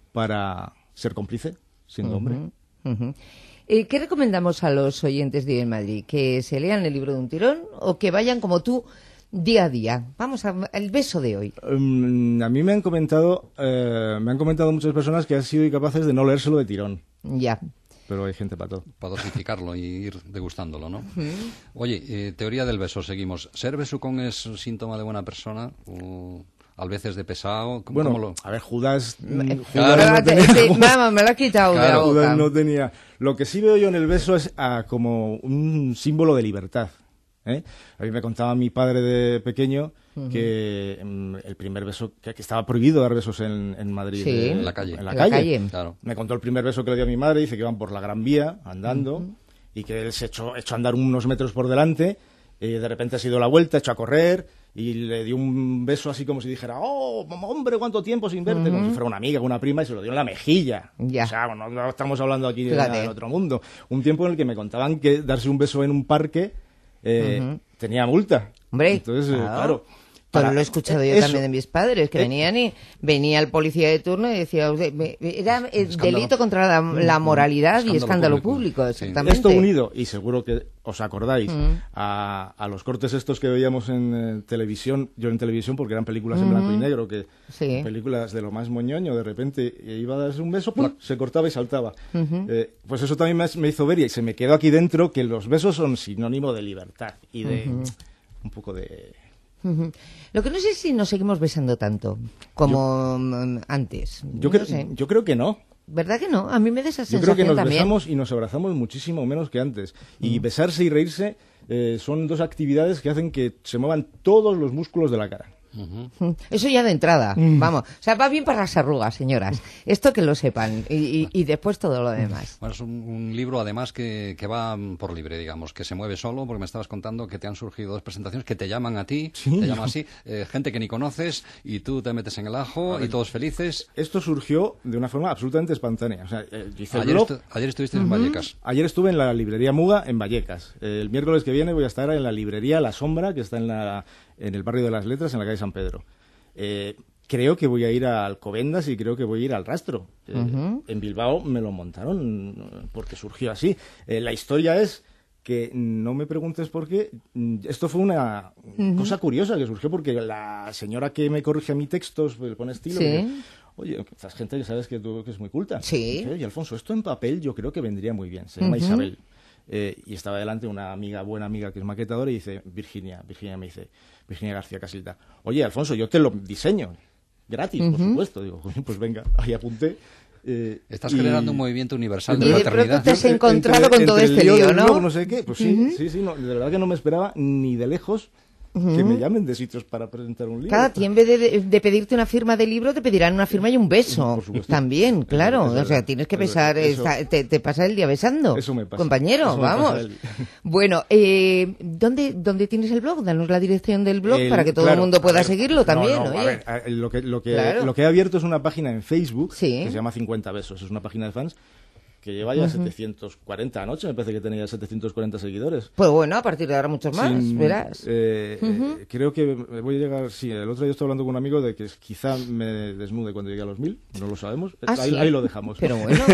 S17: para ser cómplice, siendo uh-huh. hombre.
S2: Uh-huh. Eh, ¿Qué recomendamos a los oyentes de Vive en Madrid? ¿Que se lean el libro de un tirón o que vayan como tú día a día? Vamos al beso de hoy.
S17: Um, a mí me han comentado eh, me han comentado muchas personas que han sido incapaces de no leérselo de tirón.
S2: Ya.
S17: Pero hay gente para todo.
S16: Para dosificarlo y ir degustándolo, ¿no?
S2: Uh-huh.
S16: Oye, eh, teoría del beso, seguimos. ¿Ser besucón es síntoma de buena persona? ¿O a veces de pesado? ¿Cómo,
S17: bueno,
S16: cómo lo...
S17: a ver, Judas...
S2: Me,
S17: Judas
S2: claro,
S17: no tenía,
S2: te, mamá, me lo ha quitado
S17: claro,
S2: de la boca.
S17: Judas no tenía... Lo que sí veo yo en el beso es ah, como un símbolo de libertad. ¿eh? A mí me contaba mi padre de pequeño uh-huh. que um, el primer beso, que, que estaba prohibido dar besos en, en Madrid.
S2: Sí,
S17: eh,
S16: en la calle.
S17: En la,
S2: en
S17: calle.
S2: la calle.
S16: Claro.
S17: Me contó el primer beso que le dio a mi madre, dice que iban por la Gran Vía, andando, uh-huh. y que él se echó, echó a andar unos metros por delante, y de repente ha sido la vuelta, echó a correr, y le dio un beso así como si dijera, oh, hombre, ¿cuánto tiempo sin verte? Uh-huh. Como si fuera una amiga, una prima, y se lo dio en la mejilla.
S2: Ya.
S17: O sea, bueno, no estamos hablando aquí de
S2: Fíjate.
S17: nada, otro mundo. Un tiempo en el que me contaban que darse un beso en un parque eh, uh-huh. tenía multa.
S2: Hombre,
S17: entonces,
S2: claro.
S17: Eh, claro
S2: Pero lo he escuchado yo
S17: eso.
S2: también de mis padres, que
S17: eh,
S2: venían y venía el policía de turno y decía, era el delito contra la, la moralidad escándalo y escándalo público, público exactamente.
S17: Esto unido, y seguro que os acordáis, mm. a, a los cortes estos que veíamos en eh, televisión, yo en televisión porque eran películas mm. en blanco y negro, que
S2: sí.
S17: películas de lo más moñoño, de repente iba a darse un beso, ¡pum!, se cortaba y saltaba. Uh-huh. Eh, pues eso también me, me hizo ver y se me quedó aquí dentro que los besos son sinónimo de libertad y de uh-huh. un poco de...
S2: Uh-huh. Lo que no sé es si nos seguimos besando tanto como yo, antes.
S17: Yo,
S2: no
S17: cre-
S2: sé.
S17: yo creo que no.
S2: ¿Verdad que no? A mí me da esa
S17: Yo
S2: sensación
S17: creo que nos
S2: también.
S17: besamos y nos abrazamos muchísimo menos que antes. Y uh-huh. besarse y reírse eh, son dos actividades que hacen que se muevan todos los músculos de la cara.
S2: Uh-huh. Eso ya de entrada, mm. vamos. O sea, va bien para las arrugas, señoras. Esto que lo sepan. Y, y, y después todo lo demás.
S16: Bueno, es un, un libro, además, que, que va por libre, digamos, que se mueve solo, porque me estabas contando que te han surgido dos presentaciones que te llaman a ti,
S17: ¿Sí?
S16: te llaman así, eh, gente que ni conoces, y tú te metes en el ajo, ver, y todos felices.
S17: Esto surgió de una forma absolutamente espontánea. O sea, eh, hice el
S16: ayer,
S17: blog.
S16: estu- ayer estuviste uh-huh. en Vallecas.
S17: Ayer estuve en la librería Muga, en Vallecas. Eh, el miércoles que viene voy a estar en la librería La Sombra, que está en, la, en el barrio de las Letras, en la calle San Pedro. Eh, creo que voy a ir a Alcobendas y creo que voy a ir al Rastro. Eh, uh-huh. En Bilbao me lo montaron porque surgió así. Eh, la historia es que, no me preguntes por qué, esto fue una uh-huh. cosa curiosa que surgió porque la señora que me corrige a mis textos, le pone estilo,
S2: sí.
S17: porque, oye, esta gente que sabes que tú que es muy culta.
S2: Sí.
S17: Oye, Alfonso, esto en papel yo creo que vendría muy bien. Se llama uh-huh. Isabel. Eh, y estaba delante una amiga, buena amiga que es maquetadora y dice, Virginia, Virginia me dice, Virginia García Casilda, oye, Alfonso, yo te lo diseño, gratis, uh-huh. por supuesto. Digo, pues venga, ahí apunté. Eh,
S16: Estás
S17: y...
S16: generando un movimiento universal de
S2: y
S16: fraternidad.
S2: de pronto te has encontrado
S17: entre,
S2: con todo
S17: entre
S2: este
S17: lío,
S2: lío, ¿no?
S17: Blog, no sé qué, pues sí,
S2: uh-huh.
S17: sí, sí, no, de verdad que no me esperaba ni de lejos uh-huh. que me llamen de sitios para presentar un libro.
S2: Cada ti, en vez de, de pedirte una firma de libro, te pedirán una firma y un beso. También, claro. Es, es, o sea, tienes que besar, eso, esta, te, te pasa el día besando.
S17: Eso me pasa.
S2: Compañero,
S17: eso
S2: vamos.
S17: Me pasa
S2: bueno, eh, ¿dónde, ¿dónde tienes el blog? Danos la dirección del blog
S17: el,
S2: para que todo
S17: claro,
S2: el mundo pueda
S17: ver,
S2: seguirlo también.
S17: No, no,
S2: oye.
S17: A ver, lo que, lo, que,
S2: claro.
S17: lo que he abierto es una página en Facebook
S2: sí.
S17: que se llama cincuenta besos. Es una página de fans que lleva ya uh-huh. setecientos cuarenta anoche, me parece que tenía setecientos cuarenta seguidores.
S2: Pues bueno, a partir de ahora muchos más, Sin, verás.
S17: Eh, uh-huh. eh, creo que voy a llegar, sí, el otro día estoy hablando con un amigo de que quizá me desnude cuando llegue a los mil, no lo sabemos,
S2: ¿Ah,
S17: ahí,
S2: sí?
S17: ahí lo dejamos.
S2: Pero bueno.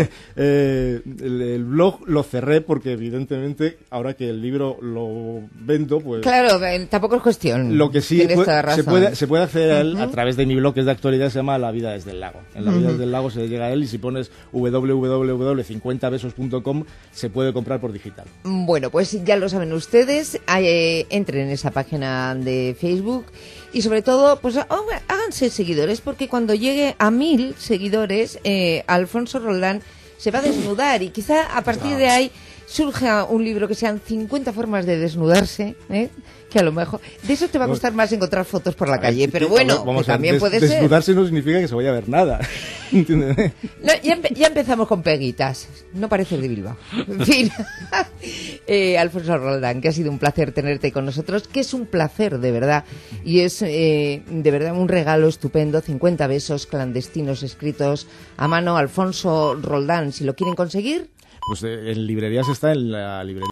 S17: eh, el, el blog lo cerré porque evidentemente ahora que el libro lo vendo, pues...
S2: Claro, tampoco es cuestión.
S17: Lo que sí puede, se, puede, se puede hacer a, él,
S2: uh-huh.
S17: a través de mi blog que es de actualidad, se llama La Vida desde el Lago. En La Vida uh-huh. desde el Lago se llega a él y si pones doble u doble u doble u punto cincuenta besos punto com se puede comprar por digital.
S2: Bueno, pues ya lo saben ustedes, eh, entren en esa página de Facebook y sobre todo, pues háganse seguidores porque cuando llegue a mil seguidores, eh, Alfonso Roldán se va a desnudar y quizá a partir de ahí surja un libro que sean cincuenta formas de desnudarse, ¿eh? Que a lo mejor de eso te va a costar más encontrar fotos por la calle, pero bueno,
S17: vamos
S2: que
S17: a,
S2: también
S17: des,
S2: puede
S17: desnudarse
S2: ser.
S17: Desnudarse no significa que se vaya a ver nada. ¿Entiendes?
S2: No, ya, empe ya empezamos con peguitas. No pareces de Bilbao. En fin, eh, Alfonso Roldán, que ha sido un placer tenerte con nosotros, que es un placer de verdad y es eh, de verdad un regalo estupendo. cincuenta besos clandestinos escritos a mano. Alfonso Roldán, si lo quieren conseguir.
S17: Pues en librerías está en la librería.